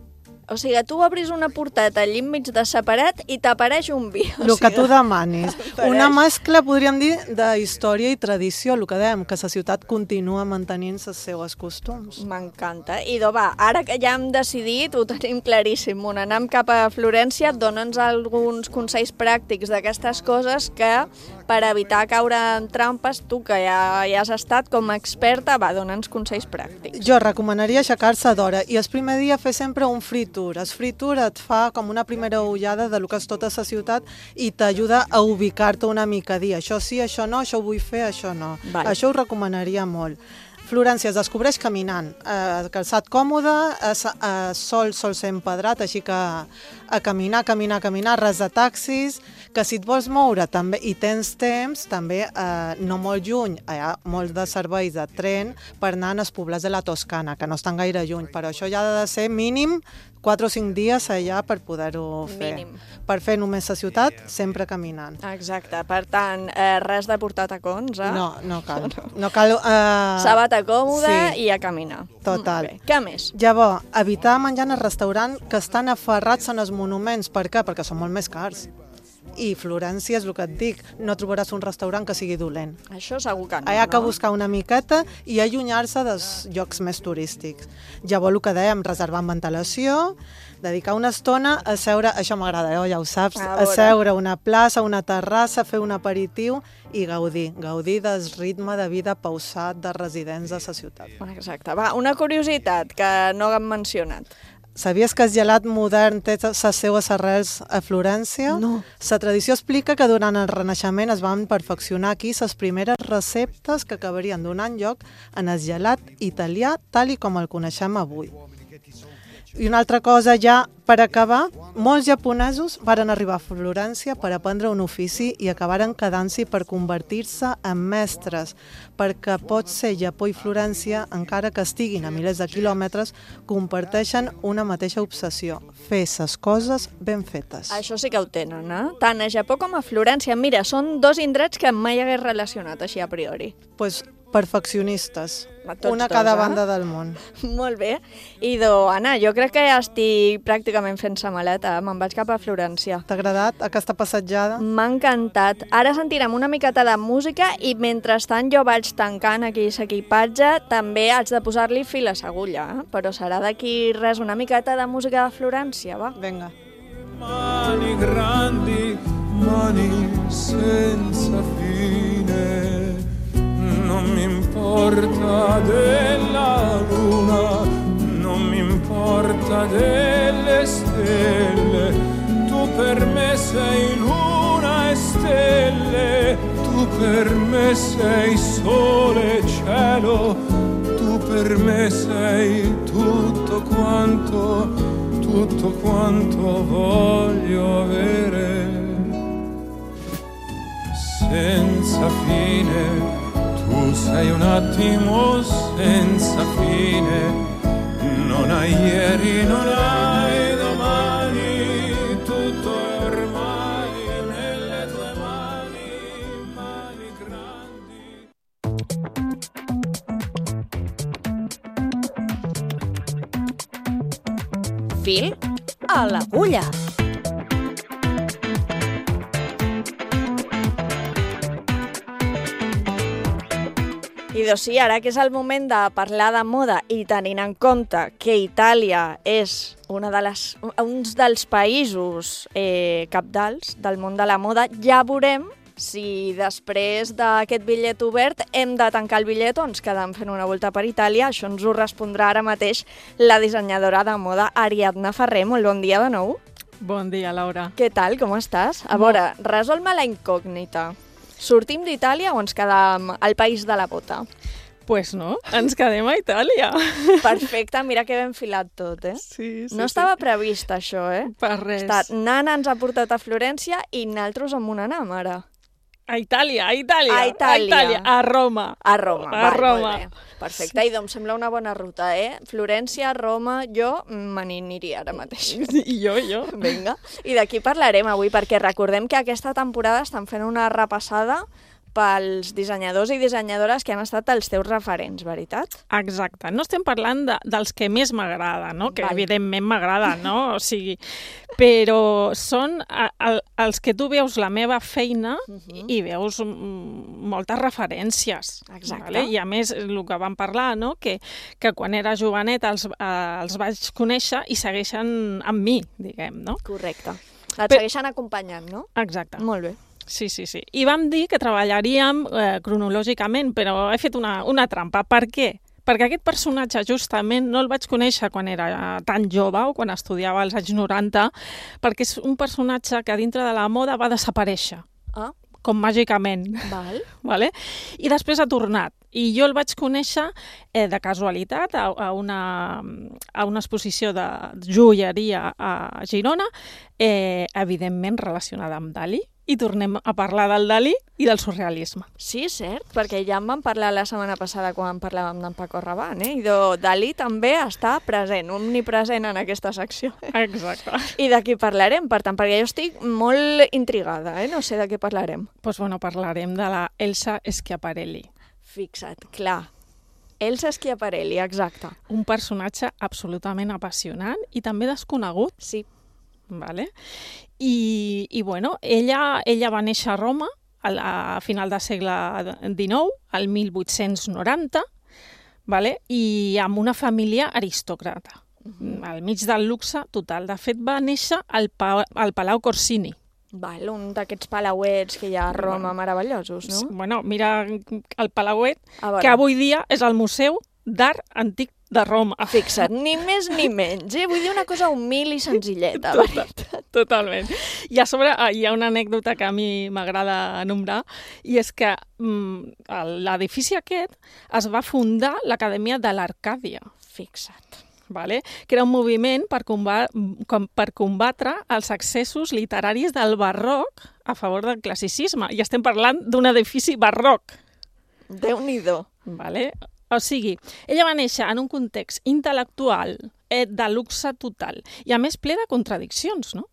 O sigui, tu obris una porteta allí enmig de separat i t'apareix un vi. El que tu demanis. Una mescla, podríem dir, de història i tradició, el que dèiem, que la ciutat continua mantenint els seus costums. M'encanta. I do, va, ara que ja hem decidit, ho tenim claríssim, on anem cap a Florència, dona'ns alguns consells pràctics d'aquestes coses que, per evitar caure en trampes, tu que ja, ja has estat com a experta, va, dona'ns consells pràctics. Jo recomanaria aixecar-se d'hora i el primer dia fer sempre un free tour. El free tour et fa com una primera ullada de lo que és tota la ciutat i t'ajuda a ubicar-te una mica, a dir això sí, això no, això ho vull fer, això no. Vale. Això ho recomanaria molt. Florència es descobreix caminant, eh, calçat còmode, eh, eh, sol sol ser empedrat, així que a caminar, caminar, caminar, res de taxis, que si et vols moure també i tens temps, també eh, no molt lluny, hi ha molts de serveis de tren per anar als poblets de la Toscana, que no estan gaire lluny, però això ja ha de ser mínim quatre o cinc dies allà per poder-ho fer. Mínim. Per fer només la ciutat, sempre caminant. Exacte, per tant, eh, res de portar tacons, eh? No, no cal. No cal eh... Sabata còmoda sí. i a caminar. Total. Bé. Què més? Llavors, evitar menjar en el restaurant que estan aferrats en els monuments. Per què? Perquè són molt més cars. I Florència és el que et dic, no trobaràs un restaurant que sigui dolent. Això segur que no, Hi ha que no? buscar una miqueta i allunyar-se dels llocs més turístics. Llavors, el que dèiem, reservar amb antelació, dedicar una estona a seure, això m'agrada, eh? Ja ho saps, a, a seure a una plaça, a una terrassa, fer un aperitiu i gaudir, gaudir del ritme de vida pausat dels residents de la ciutat. Exacte. Va, una curiositat que no hem mencionat. Sabies que el gelat modern té les seues arrels a Florència? No. La tradició explica que durant el Renaixement es van perfeccionar aquí les primeres receptes que acabarien donant lloc en el gelat italià tal i com el coneixem avui. I una altra cosa ja per acabar, molts japonesos varen arribar a Florència per aprendre un ofici i acabaren quedant-s'hi per convertir-se en mestres, perquè pot ser Japó i Florència, encara que estiguin a milers de quilòmetres, comparteixen una mateixa obsessió, fer les coses ben fetes. Això sí que ho tenen, eh? Tant a Japó com a Florència. Mira, són dos indrets que mai hagués relacionat així a priori. Pues perfeccionistes, Tots una a dos, cada eh? banda del món. Molt bé. Idò, Anna, jo crec que ja estic pràcticament fent sa maleta. Me'n vaig cap a Florència. T'ha agradat aquesta passejada? M'ha encantat. Ara sentirem una miqueta de música i mentrestant jo vaig tancant aquí l'equipatge. També haig de posar-li fil a l'agulla, eh? Però serà d'aquí res, una miqueta de música de Florència, va? Vinga. Mani grandi, mani senza fine. Non mi importa della luna, non mi importa delle stelle, tu per me sei luna e stelle, tu per me sei sole e cielo, tu per me sei tutto quanto, tutto quanto voglio avere, senza fine. Tu sei un attimo senza fine, non hai ieri, non hai domani, tutto è ormai nelle tue mani, mani grandi. Fil a l'agulla. I doncs sí, ara que és el moment de parlar de moda i tenint en compte que Itàlia és una de les, uns dels països eh, capdals del món de la moda, ja veurem si després d'aquest bitllet obert hem de tancar el bitllet o ens quedem fent una volta per Itàlia. Això ens ho respondrà ara mateix la dissenyadora de moda Ariadna Ferrer. Molt bon dia de nou. Bon dia, Laura. Què tal, com estàs? A veure, resol-me la incògnita. Sortim d'Itàlia o ens quedem al país de la bota? Pues no, ens quedem a Itàlia. Perfecte, mira que ben filat tot, eh? Sí, sí, no estava sí. previst això, eh? Per res. Està, Nana ens ha portat a Florència i nosaltres on anem ara? A Itàlia, a Itàlia. A Itàlia. A Itàlia, a Roma. A Roma, a val, Roma. Molt bé. Perfecte, i doncs sembla una bona ruta, eh? Florència, Roma, jo me n'aniria ara mateix. I jo, jo. Vinga. I d'aquí parlarem avui, perquè recordem que aquesta temporada estan fent una repassada pels dissenyadors i dissenyadores que han estat els teus referents, veritat? Exacte. No estem parlant de, dels que més m'agrada, no? Que Val. evidentment m'agrada, no? O sigui, però són a, a, els que tu veus la meva feina uh-huh. i veus mm, moltes referències. Exacte. Vale? I a més, el que vam parlar, no? Que, que quan era jovenet els, eh, els vaig conèixer i segueixen amb mi, diguem, no? Correcte. Et Però... segueixen acompanyant, no? Exacte. Molt bé. Sí, sí, sí. I vam dir que treballaríem eh, cronològicament, però he fet una, una trampa. Per què? Perquè aquest personatge justament no el vaig conèixer quan era tan jove o quan estudiava als anys noranta, perquè és un personatge que dintre de la moda va desaparèixer. Ah. Com màgicament. Val. Vale? I després ha tornat. I jo el vaig conèixer eh, de casualitat a, a, una, a una exposició de joieria a Girona, eh, evidentment relacionada amb Dalí. I tornem a parlar del Dalí i del surrealisme. Sí, cert, perquè ja en vam parlar la setmana passada quan parlàvem d'en Paco Rabanne, eh? I de Dalí també està present, omnipresent en aquesta secció. Exacte. I de qui parlarem, per tant, perquè jo estic molt intrigada, eh? No sé de què parlarem. Doncs pues bueno, parlarem de la Elsa Schiaparelli. Fixa't, clar. Elsa Schiaparelli, exacte. Un personatge absolutament apassionant i també desconegut. Sí. Vale? I, i bueno, ella, ella va néixer a Roma a, la, a final del segle dinou, al mil vuit-cents noranta, vale? I amb una família aristòcrata, uh-huh. al mig del luxe total. De fet, va néixer al, pa, al Palau Corsini. Val, un d'aquests palauets que hi ha a Roma meravellosos, no? Bueno, mira el palauet, que avui dia és el Museu d'Art Antic de Roma. Fixa't, ni més ni menys, eh? Vull dir una cosa humil i senzilleta. Total, totalment. I a sobre hi ha una anècdota que a mi m'agrada enumerar, i és que mm, l'edifici aquest es va fundar l'Acadèmia de l'Arcàdia. Fixa't. Vale? Que era un moviment per, combat, com, per combatre els excessos literaris del barroc a favor del classicisme. I estem parlant d'un edifici barroc. Déu-n'hi-do. Vale? O sigui, ella va néixer en un context intel·lectual eh, de luxe total i a més ple de contradiccions, no?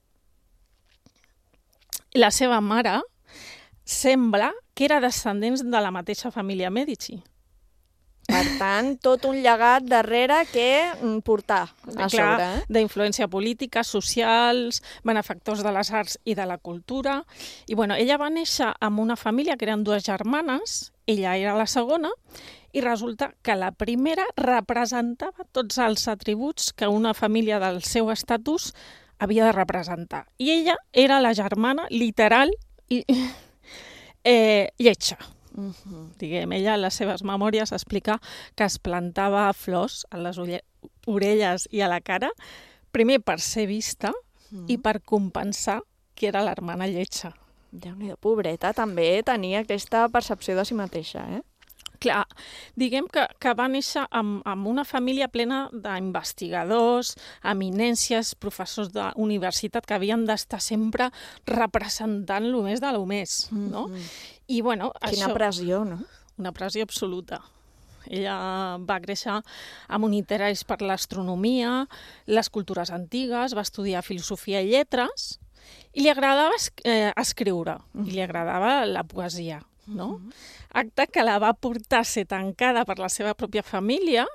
La seva mare sembla que era descendent de la mateixa família Medici. Per tant, tot un llegat darrere que portar a Clar, sobre. Eh? D'influència política, socials, benefactors de les arts i de la cultura. I bueno, ella va néixer amb una família que eren dues germanes, ella era la segona, i resulta que la primera representava tots els atributs que una família del seu estatus havia de representar. I ella era la germana literal i eh, lletja. Uh-huh. Diguem, ella en les seves memòries explica que es plantava flors a les orelles i a la cara, primer per ser vista uh-huh. i per compensar que era l'hermana lletja. Déu-n'hi-do, pobreta, també tenia aquesta percepció de si mateixa, eh? Clar, diguem que, que va néixer amb, amb una família plena d'investigadors, eminències, professors d'universitat que havien d'estar sempre representant lo més de lo més, no? Mm-hmm. I, bueno, Quina això, pressió, no? Una pressió absoluta. Ella va créixer amb un interès per l'astronomia, les cultures antigues, va estudiar filosofia i lletres, i li agradava eh, escriure, mm-hmm. i li agradava la poesia, no? Mm-hmm. Acte que la va portar a ser tancada per la seva pròpia família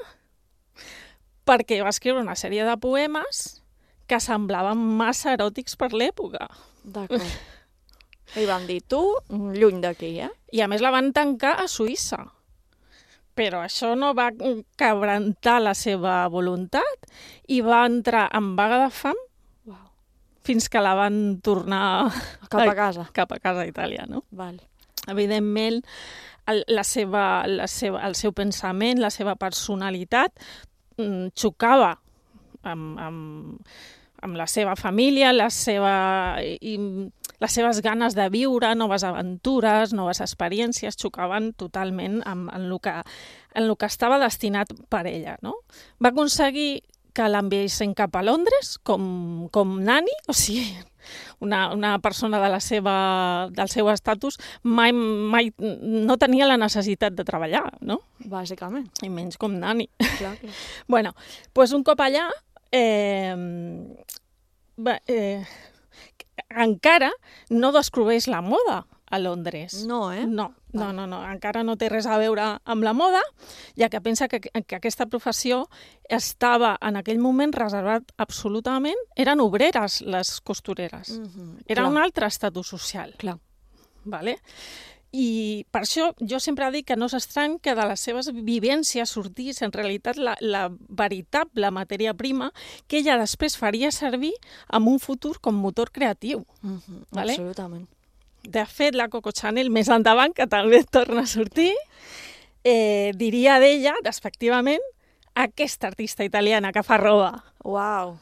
perquè va escriure una sèrie de poemes que semblaven massa eròtics per l'època. D'acord. I van dir, tu, lluny d'aquí, eh? I a més la van tancar a Suïssa. Però això no va quebrantar la seva voluntat i va entrar en vaga de fam wow. fins que la van tornar cap a casa. Cap a casa a Itàlia, no? Val. Evidentment, el, la seva, la seva, el seu pensament, la seva personalitat mm, xocava amb, amb, amb la seva família, la seva, i, les seves ganes de viure noves aventures, noves experiències, xocaven totalment amb, amb, el que, amb el que estava destinat per ella, no? Va aconseguir que l'enviessin cap a Londres com, com nani, o sigui, una, una persona de la seva, del seu estatus mai, mai no tenia la necessitat de treballar, no? Bàsicament. I menys com nani. Clar, clar. Bueno, doncs un cop allà, eh, eh, encara no descobreix la moda a Londres. No, eh? No, no, no, no, encara no té res a veure amb la moda, ja que pensa que, que aquesta professió estava en aquell moment reservat absolutament, eren obreres les costureres. Mm-hmm, Era clar. un altre estatus social. Clar. Vale? I per això jo sempre dic que no és estrany que de les seves vivències sortís en realitat la, la veritable matèria prima que ella després faria servir en un futur com motor creatiu. Mm-hmm, vale? Absolutament. De fet, la Coco Chanel més endavant, que també torna a sortir, eh, diria d'ella, despectivament, aquesta artista italiana que fa roba. Uau.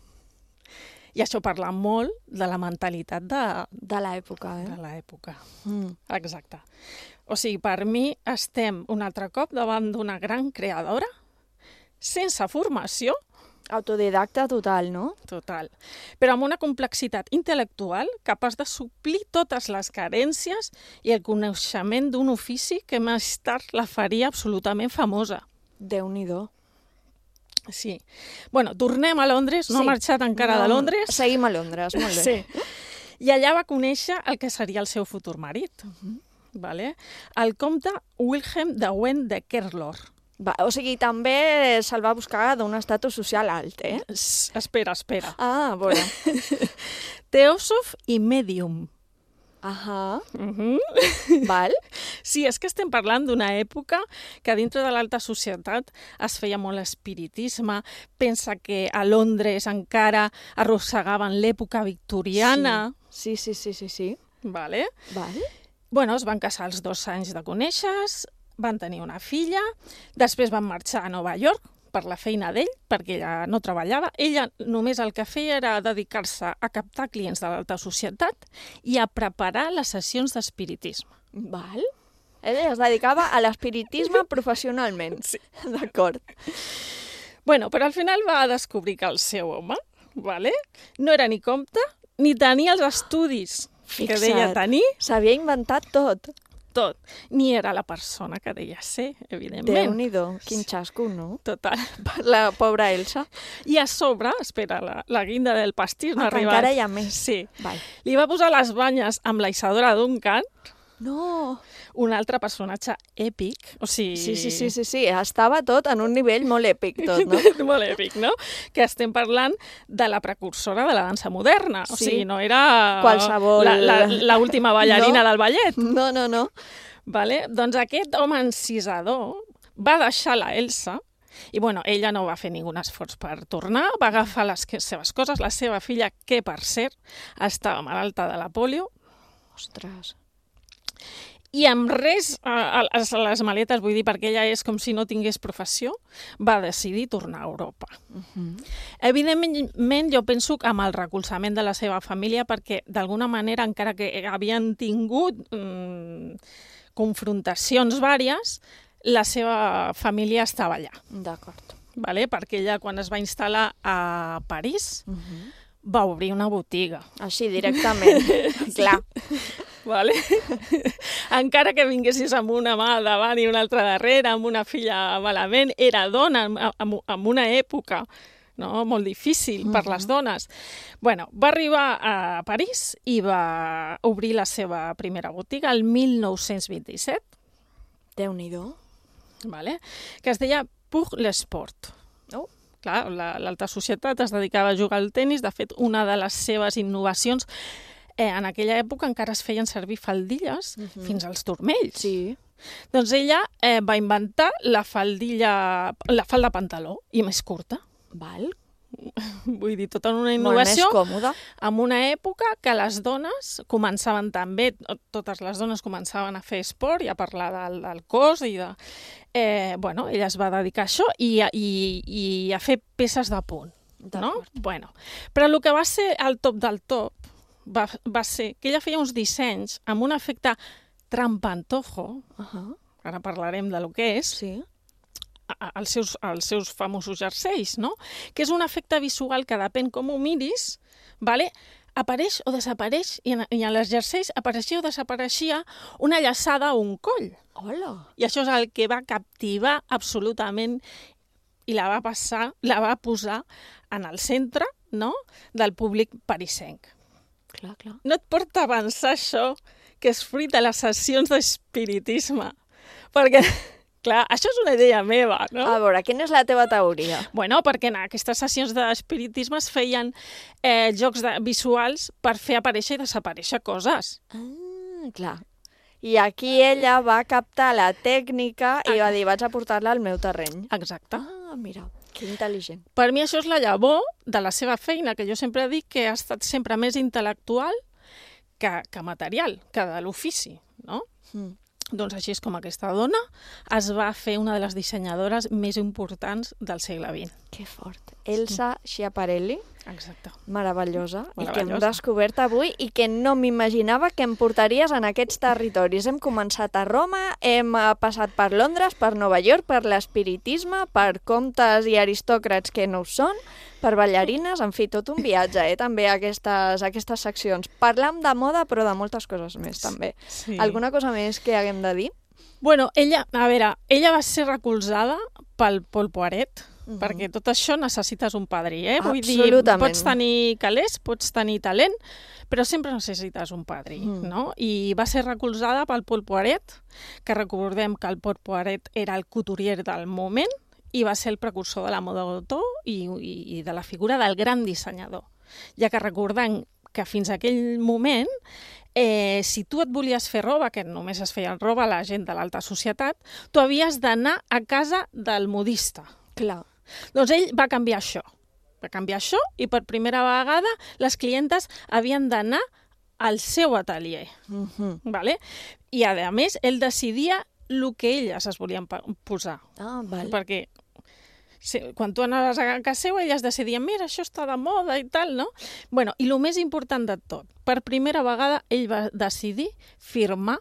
I això parla molt de la mentalitat de... De l'època, eh? De l'època, mm. exacte. O sigui, per mi estem un altre cop davant d'una gran creadora, sense formació. Autodidacta total, no? Total. Però amb una complexitat intel·lectual capaç de suplir totes les carències i el coneixement d'un ofici que més tard la faria absolutament famosa. Déu-n'hi-do. Sí. Bueno, tornem a Londres, no Sí. ha marxat encara No, de Londres. Seguim a Londres, molt bé. Sí. I allà va conèixer el que seria el seu futur marit, Uh-huh. vale? El comte Wilhelm de Wen de Kerlor. Va, o sigui, també se'l va buscar d'un estatus social alt, eh? S espera, espera. Ah, a veure. Teòsof i Medium. Ahà. Uh -huh. Val. Sí, és que estem parlant d'una època que dintre de l'alta societat es feia molt espiritisme. Pensa que a Londres encara arrossegaven l'època victoriana. Sí, sí, sí, sí, sí. Vale. Val. Bueno, es van casar als dos anys de conèixer-se, van tenir una filla, després van marxar a Nova York per la feina d'ell, perquè ella no treballava. Ella només el que feia era dedicar-se a captar clients de l'alta societat i a preparar les sessions d'espiritisme. Val. Ella es dedicava a l'espiritisme professionalment. Sí. D'acord. Bueno, però al final va descobrir que el seu home, vale, no era ni comte ni tenia els estudis Fixa't. que deia tenir. S'havia inventat tot. Tot. Ni era la persona que deia ser, evidentment. Déu-n'hi-do, quin xasco, no? Total. Per la pobra Elsa. I a sobre, espera, la, la guinda del pastís no ha Ah, que arribat. encara hi ha més. Sí. Val. Li va posar les banyes amb la Isadora Duncan, No. un altre personatge èpic. O sigui... Sí, sí, sí, sí, sí. Estava tot en un nivell molt èpic, tot, no? Molt èpic, no? Que estem parlant de la precursora de la dansa moderna. O Sí. sigui, no era Qualsevol- la, la, la última ballarina No. del ballet. No, no, no. Vale? Doncs aquest home encisador va deixar la Elsa i, bueno, ella no va fer ningú esforç per tornar, va agafar les que- seves coses, la seva filla, que, per cert, estava malalta de la polio, Ostres. i amb res a, a, a les maletes, vull dir, perquè ella és com si no tingués professió, va decidir tornar a Europa. Uh-huh. Evidentment, jo penso que amb el recolzament de la seva família, perquè d'alguna manera, encara que havien tingut mmm, confrontacions vàries, la seva família estava allà. D'acord. Vale? Perquè ella, quan es va instal·lar a París, Uh-huh. va obrir una botiga. Així, directament. Clar. Vale? Encara que vinguessis amb una mà davant i una altra darrere, amb una filla malament, era dona en, en una època, no? Molt difícil per les dones. Bueno, va arribar a París i va obrir la seva primera botiga el mil nou-cents vint-i-set. Déu-n'hi-do. Vale? Que es deia Pour l'Esport. Oh. Clar, l'alta societat es dedicava a jugar al tennis. De fet, una de les seves innovacions, eh, en aquella època encara es feien servir faldilles Uh-huh. fins als turmells. Sí. Doncs ella eh, va inventar la faldilla, la falda pantaló, i més curta. Val. Vull dir, tota una Molt innovació més còmode. en una època que les dones començaven també, totes les dones començaven a fer esport i a parlar del, del cos i de... Eh, bueno, ella es va dedicar a això i, a- i, i a fer peces de punt, no? Bueno, però el que va ser el top del top va, va ser que ella feia uns dissenys amb un efecte trampantojo, Uh-huh. ara parlarem de lo que és, Sí. a- a- els seus, els seus famosos jerseis, no? Que és un efecte visual que depèn com ho miris, vale? Apareix o desapareix, i en, i en les jerseis apareixia o desapareixia una llaçada o un coll. Hola. I això és el que va captivar absolutament i la va passar, la va posar en el centre, no?, del públic parisenc. Clar, clar. No et porta a pensar això que és fruit de les sessions d'espiritisme. Perquè, clar, això és una idea meva, no? A veure, quina és la teva teoria? Bueno, perquè en aquestes sessions d'espiritisme es feien eh, jocs de, visuals per fer aparèixer i desaparèixer coses. Ah, clar. I aquí ella va captar la tècnica i va dir, vaig a portar-la al meu terreny. Exacte. Ah, mira, que intel·ligent. Per mi això és la llavor de la seva feina, que jo sempre dic que ha estat sempre més intel·lectual que, que material, que de l'ofici, no? Mm. Doncs així és com aquesta dona es va fer una de les dissenyadores més importants del segle vint. Que fort. Elsa Schiaparelli. Exacte. Meravellosa. I que hem Meravellosa. descobert avui i que no m'imaginava que em portaries en aquests territoris. Hem començat a Roma, hem eh, passat per Londres, per Nova York, per l'espiritisme, per comtes i aristòcrats que no ho són, per ballarines, en fi, tot un viatge, eh, també, aquestes, aquestes seccions. Parlam de moda, però de moltes coses més, també. Sí. Alguna cosa més que haguem de dir? Bueno, ella, a veure, ella va ser recolzada pel Paul Poiret, uh-huh. perquè tot això necessites un padrí, eh? Vull dir, pots tenir calés, pots tenir talent, però sempre necessites un padrí, uh-huh. no? I va ser recolzada pel Paul Poiret, que recordem que el Paul Poiret era el couturier del moment, i va ser el precursor de la moda d'autor i, i, i de la figura del gran dissenyador. Ja que recordant que fins a aquell moment, eh, si tu et volies fer roba, que només es feia roba a la gent de l'alta societat, tu havies d'anar a casa del modista. Clar. Doncs ell va canviar això. Va canviar això i per primera vegada les clientes havien d'anar al seu atelier. Uh-huh. Vale? I a més, ell decidia el que elles es volien posar. Ah, val. Perquè sí, quan tu anaves a casa seva, elles decidien, mira, això està de moda i tal, no? Bueno, i el més important de tot, per primera vegada ell va decidir firmar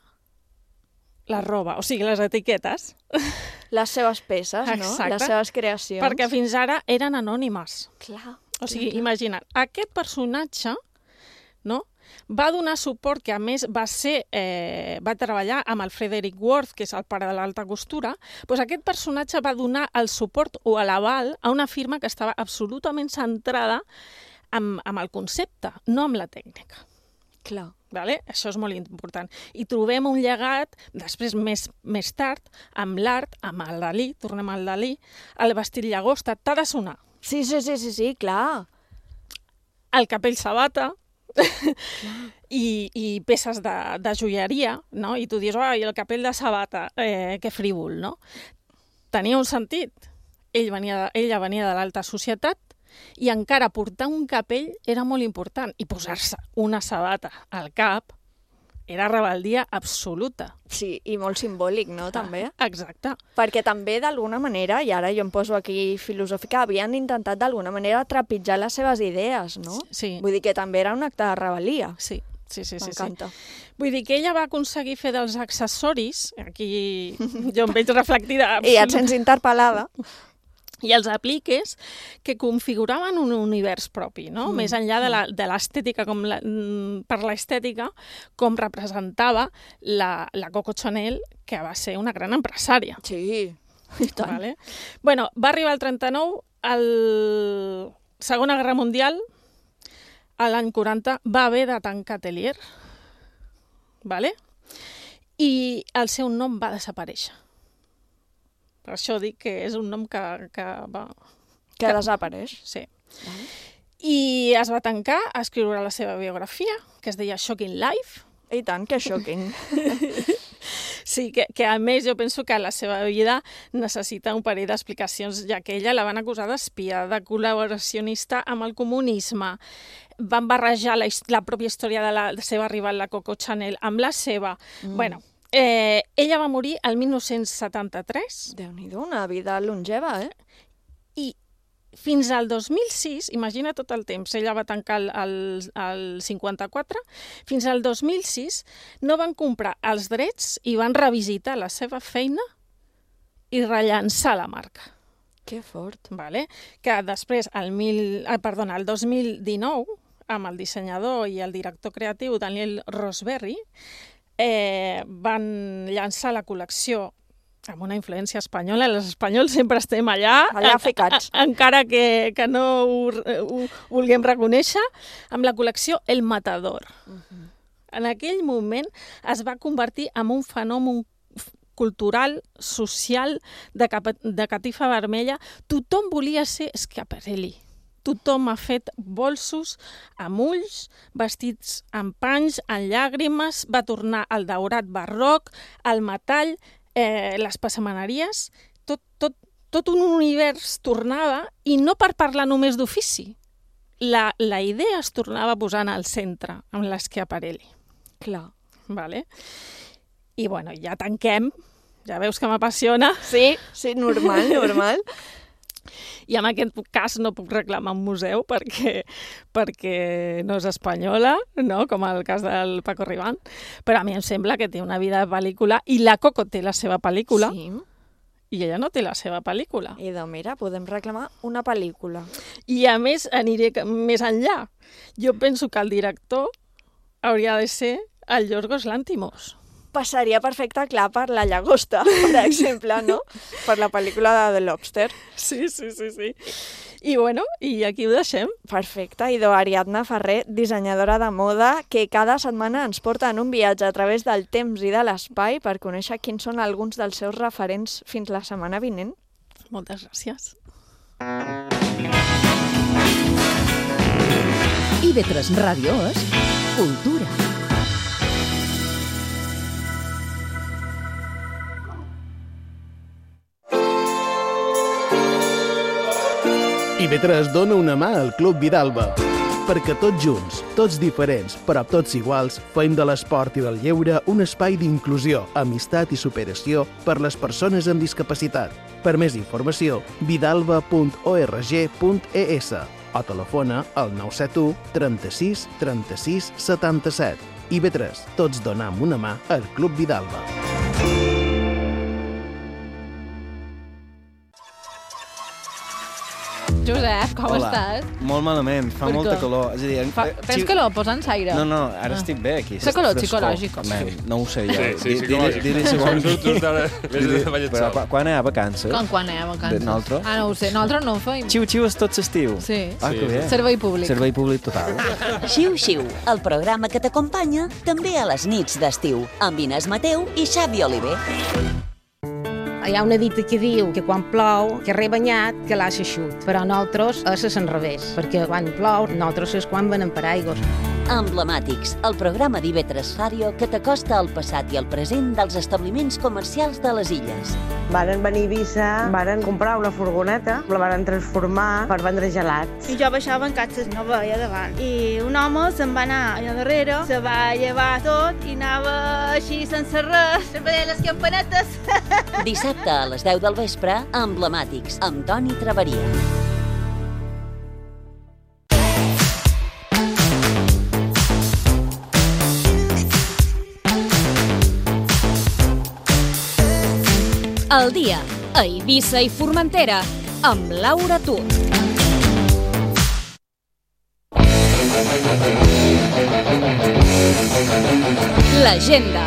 la roba, o sigui, les etiquetes. Les seves peces, no? Exacte. Les seves creacions. Perquè fins ara eren anònimes. Clar. O sigui, clar. imagina't, aquest personatge, no?, va donar suport, que a més va ser, eh, va treballar amb el Frederick Worth, que és el pare de l'alta costura, doncs aquest personatge va donar el suport o l'aval a una firma que estava absolutament centrada amb, amb el concepte, no amb la tècnica. Clar. Vale? Això és molt important. I trobem un llegat, després, més, més tard, amb l'art, amb el Dalí, tornem al Dalí, el vestit llagosta, t'ha de sonar. Sí, sí, sí, sí, sí, clar. El capell sabata, I, i peces de, de joieria, no? I tu dius, ai, el capell de sabata, eh, que frívol, no? Tenia un sentit. Ell venia de, ella venia de l'alta societat i encara portar un capell era molt important. I posar-se una sabata al cap era rebeldia absoluta. Sí, i molt simbòlic, no?, també. Ah, exacte. Perquè també, d'alguna manera, i ara jo em poso aquí filosòfica, havien intentat d'alguna manera trepitjar les seves idees, no? Sí. Vull dir que també era un acte de rebel·lia. Sí, sí, sí. M'encanta. Sí. Vull dir que ella va aconseguir fer dels accessoris, aquí jo em veig reflectida... I et sents interpel·lada. I els apliques que configuraven un univers propi, no? Mm. Més enllà de la, de l'estètica, com la, per l'estètica, com representava la, la Coco Chanel, que va ser una gran empresària. Sí, i tant. Vale? Bueno, va arribar el trenta-nou, a la Segona Guerra Mundial, a l'any quaranta, va haver de tancar atelier, vale? I el seu nom va desaparèixer. Per això dic que és un nom que, que va... Que, que desapareix. Sí. Vale. I es va tancar a escriure la seva biografia, que es deia Shocking Life. I tant, que shocking. Sí, que, que a més jo penso que la seva vida necessita un parell d'explicacions, ja que ella la van acusar d'espia, de col·laboracionista amb el comunisme, van barrejar la, la pròpia història de la, la seva rival, la Coco Chanel, amb la seva... Mm. Bueno, Eh, ella va morir el mil nou-cents setanta-tres. Déu-n'hi-do, una vida longeva, eh? I fins al dos mil sis, imagina tot el temps, ella va tancar el, el, el cinquanta-quatre, fins al dos mil sis no van comprar els drets i van revisitar la seva feina i rellançar la marca. Que fort. Vale? Que després, el, mil, eh, perdona, el dos mil dinou, amb el dissenyador i el director creatiu Daniel Rosberry, Eh, van llançar la col·lecció amb una influència espanyola. Els espanyols sempre estem allà, allà ficats. Encara que, que no ho, ho vulguem reconèixer, amb la col·lecció El Matador. Uh-huh. en aquell moment es va convertir en un fenomen cultural, social, de, cap de catifa vermella. Tothom volia ser Schiaparelli. Tothom ha fet bolsos amb ulls, vestits amb panys, amb llàgrimes, va tornar al daurat barroc, al metall, eh, les passamaneries, tot, tot, tot un univers tornava, i no per parlar només d'ofici. La, la idea es tornava posant al centre, amb l'Schiaparelli. Clar. Vale? I bueno, ja tanquem, ja veus que m'apassiona. Sí, sí, normal, normal. I en aquest cas no puc reclamar un museu perquè, perquè no és espanyola, no? Com el cas del Paco Rabanne, però a mi em sembla que té una vida de pel·lícula, i la Coco té la seva pel·lícula, sí. I ella no té la seva pel·lícula. I doncs mira, podem reclamar una pel·lícula. I a més aniré més enllà. Jo penso que el director hauria de ser el Yorgos Lanthimos. Passaria perfecte, clar, per La llagosta, per exemple, no? Per la pel·lícula de The Lobster. Sí, sí, sí, sí. I bueno, i aquí ho deixem. Perfecte. I d'Ariadna Ferrer, dissenyadora de moda, que cada setmana ens porta en un viatge a través del temps i de l'espai per conèixer quins són alguns dels seus referents fins la setmana vinent. Moltes gràcies. I ve tres Ràdio és cultura. I ve tres dona una mà al Club Vidalba, perquè tots junts, tots diferents, però tots iguals, fem de l'esport i del lleure un espai d'inclusió, amistat i superació per les persones amb discapacitat. Per més informació, vidalba punt org punt es o telefona al nou set u trenta-sis trenta-sis setanta-set. I ve tres, tots donam una mà al Club Vidalba. Josep, com Hola. estàs? Molt malament, fa Per molta què? calor. És a dir, Fa... eh, Tens xi- calor? Posa'ns aire. No, no, ara Ah. estic bé aquí. Fa calor Frescor. psicològic, Man, sí. no ho sé jo. Sí, sí, Di- psicològic. Dir-li segons... Tu- tu encara vés de Dir-li- ballet Però sol. quan- quan hi ha vacances? Com quan anem a vacances? De nosaltres? Ah, no ho sé. Nosaltres no ho fem. Xiu-xiu és tot l'estiu. Sí. Ah, que bé. Servei públic. Servei públic total. Xiu-xiu, el programa que t'acompanya també a les nits d'estiu, amb Inés Mateu i Xavi Oliver. Hi ha una dita que diu que quan plou, que rebanyat, que l'às eixut. Però nosaltres és al revés, perquè quan plou, nosaltres és quan venen paraigües. Emblemàtics, el programa d'I V tres Ràdio que t'acosta al passat i al present dels establiments comercials de les illes. Varen venir a Eivissa, varen comprar una furgoneta, la varen transformar per vendre gelats. I jo baixava en catxes, no veia davant. I un home se'n va anar allà darrere, se va llevar tot i anava així sense res. Sempre deia les campanetes. Dissabte a les deu del vespre, Emblemàtics, amb Toni Traveria. El dia a Eivissa i Formentera amb Laura Tur. L'agenda.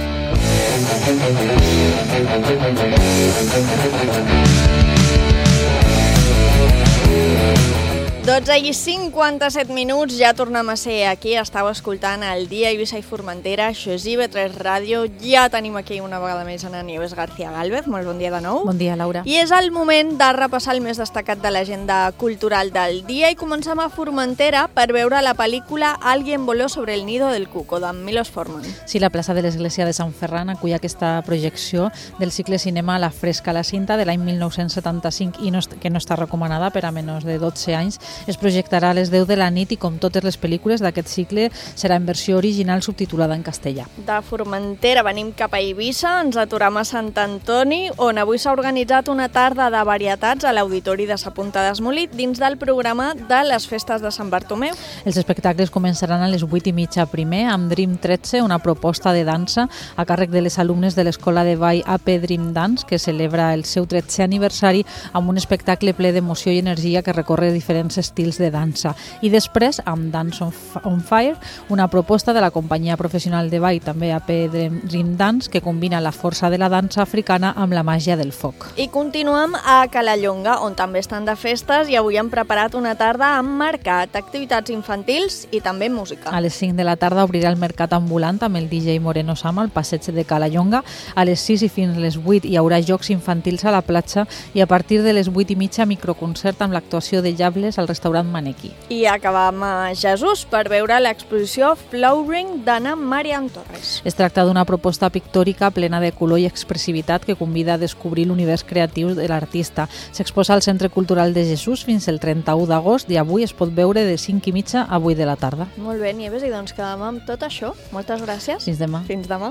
dotze i cinquanta-set minuts, ja tornem a ser aquí, estàu escoltant el Dia Eivissa i Formentera, això és I V tres Ràdio, ja tenim aquí una vegada més Ana Nieves García Gálvez, molt bon dia de nou. Bon dia, Laura. I és el moment de repassar el més destacat de l'agenda cultural del dia i comencem a Formentera per veure la pel·lícula Alguien voló sobre el nido del cuco, d'en Milos Forman. Sí, la plaça de l'Església de Sant Ferran acull aquesta projecció del cicle cinema La fresca a la cinta de l'any mil nou-cents setanta-cinc i no, que no està recomanada per a menys de dotze anys. Es projectarà a les deu de la nit i, com totes les pel·lícules d'aquest cicle, serà en versió original subtitulada en castellà. De Formentera venim cap a Eivissa, ens aturem a Sant Antoni, on avui s'ha organitzat una tarda de varietats a l'Auditori de Sa Punta d'Esmolit dins del programa de les festes de Sant Bartomeu. Els espectacles començaran a les vuit i mitja primer amb Dream tretze, una proposta de dansa a càrrec de les alumnes de l'Escola de Ball A P Dream Dance, que celebra el seu tretzè aniversari amb un espectacle ple d'emoció i energia que recorre diferents estils de dansa. I després, amb Dance on, on Fire, una proposta de la companyia professional de ball, també A P Dream Dance, que combina la força de la dansa africana amb la màgia del foc. I continuem a Calallonga, on també estan de festes i avui han preparat una tarda amb mercat, activitats infantils i també música. A les cinc de la tarda obrirà el mercat ambulant amb el D J Moreno Sama al passeig de Calallonga. A les sis i fins les vuit hi haurà jocs infantils a la platja i a partir de les vuit i mitja microconcert amb l'actuació de Llables al restaurant Manequi. I acabam a Jesús per veure l'exposició Flowering d'Anna Marian Torres. Es tracta d'una proposta pictòrica plena de color i expressivitat que convida a descobrir l'univers creatiu de l'artista. S'exposa al Centre Cultural de Jesús fins el trenta-u d'agost i avui es pot veure de cinc i mitja a vuit de la tarda. Molt bé, Nieves, i doncs quedem amb tot això. Moltes gràcies. Fins demà. Fins demà.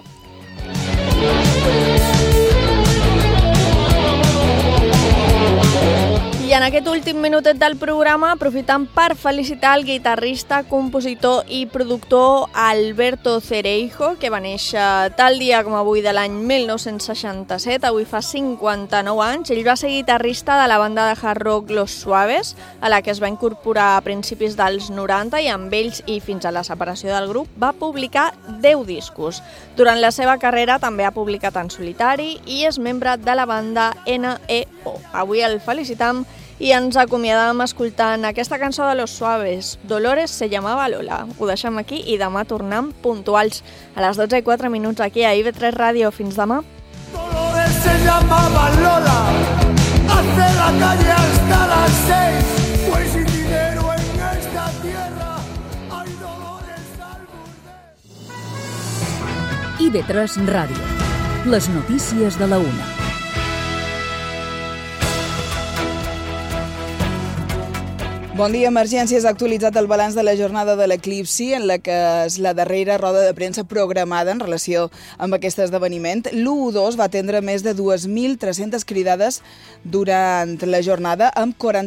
I en aquest últim minutet del programa aprofitam per felicitar el guitarrista, compositor i productor Alberto Cereijo, que va néixer tal dia com avui de l'any mil nou-cents seixanta-set, avui fa cinquanta-nou anys. Ell va ser guitarrista de la banda de hard rock Los Suaves, a la que es va incorporar a principis dels noranta i amb ells i fins a la separació del grup va publicar deu discos. Durant la seva carrera també ha publicat en solitari i és membre de la banda N E O. Avui el felicitam i ens acomiadam escoltant aquesta cançó de Los Suaves, Dolores se llamava Lola. Ho deixem aquí i demà tornem puntuals a les dotze i quatre minuts aquí a I V tres Ràdio. Fins demà. Dolores se llamaba Lola, hace la calle hasta las seis, pues sin dinero en esta tierra hay dolores al burdel. I V tres Ràdio. Les notícies de la una. Bon dia. Emergències ha actualitzat el balanç de la jornada de l'eclipsi, en la que és la darrera roda de premsa programada en relació amb aquest esdeveniment. l'u u dos va atendre més de dues mil tres-centes cridades durant la jornada, amb quaranta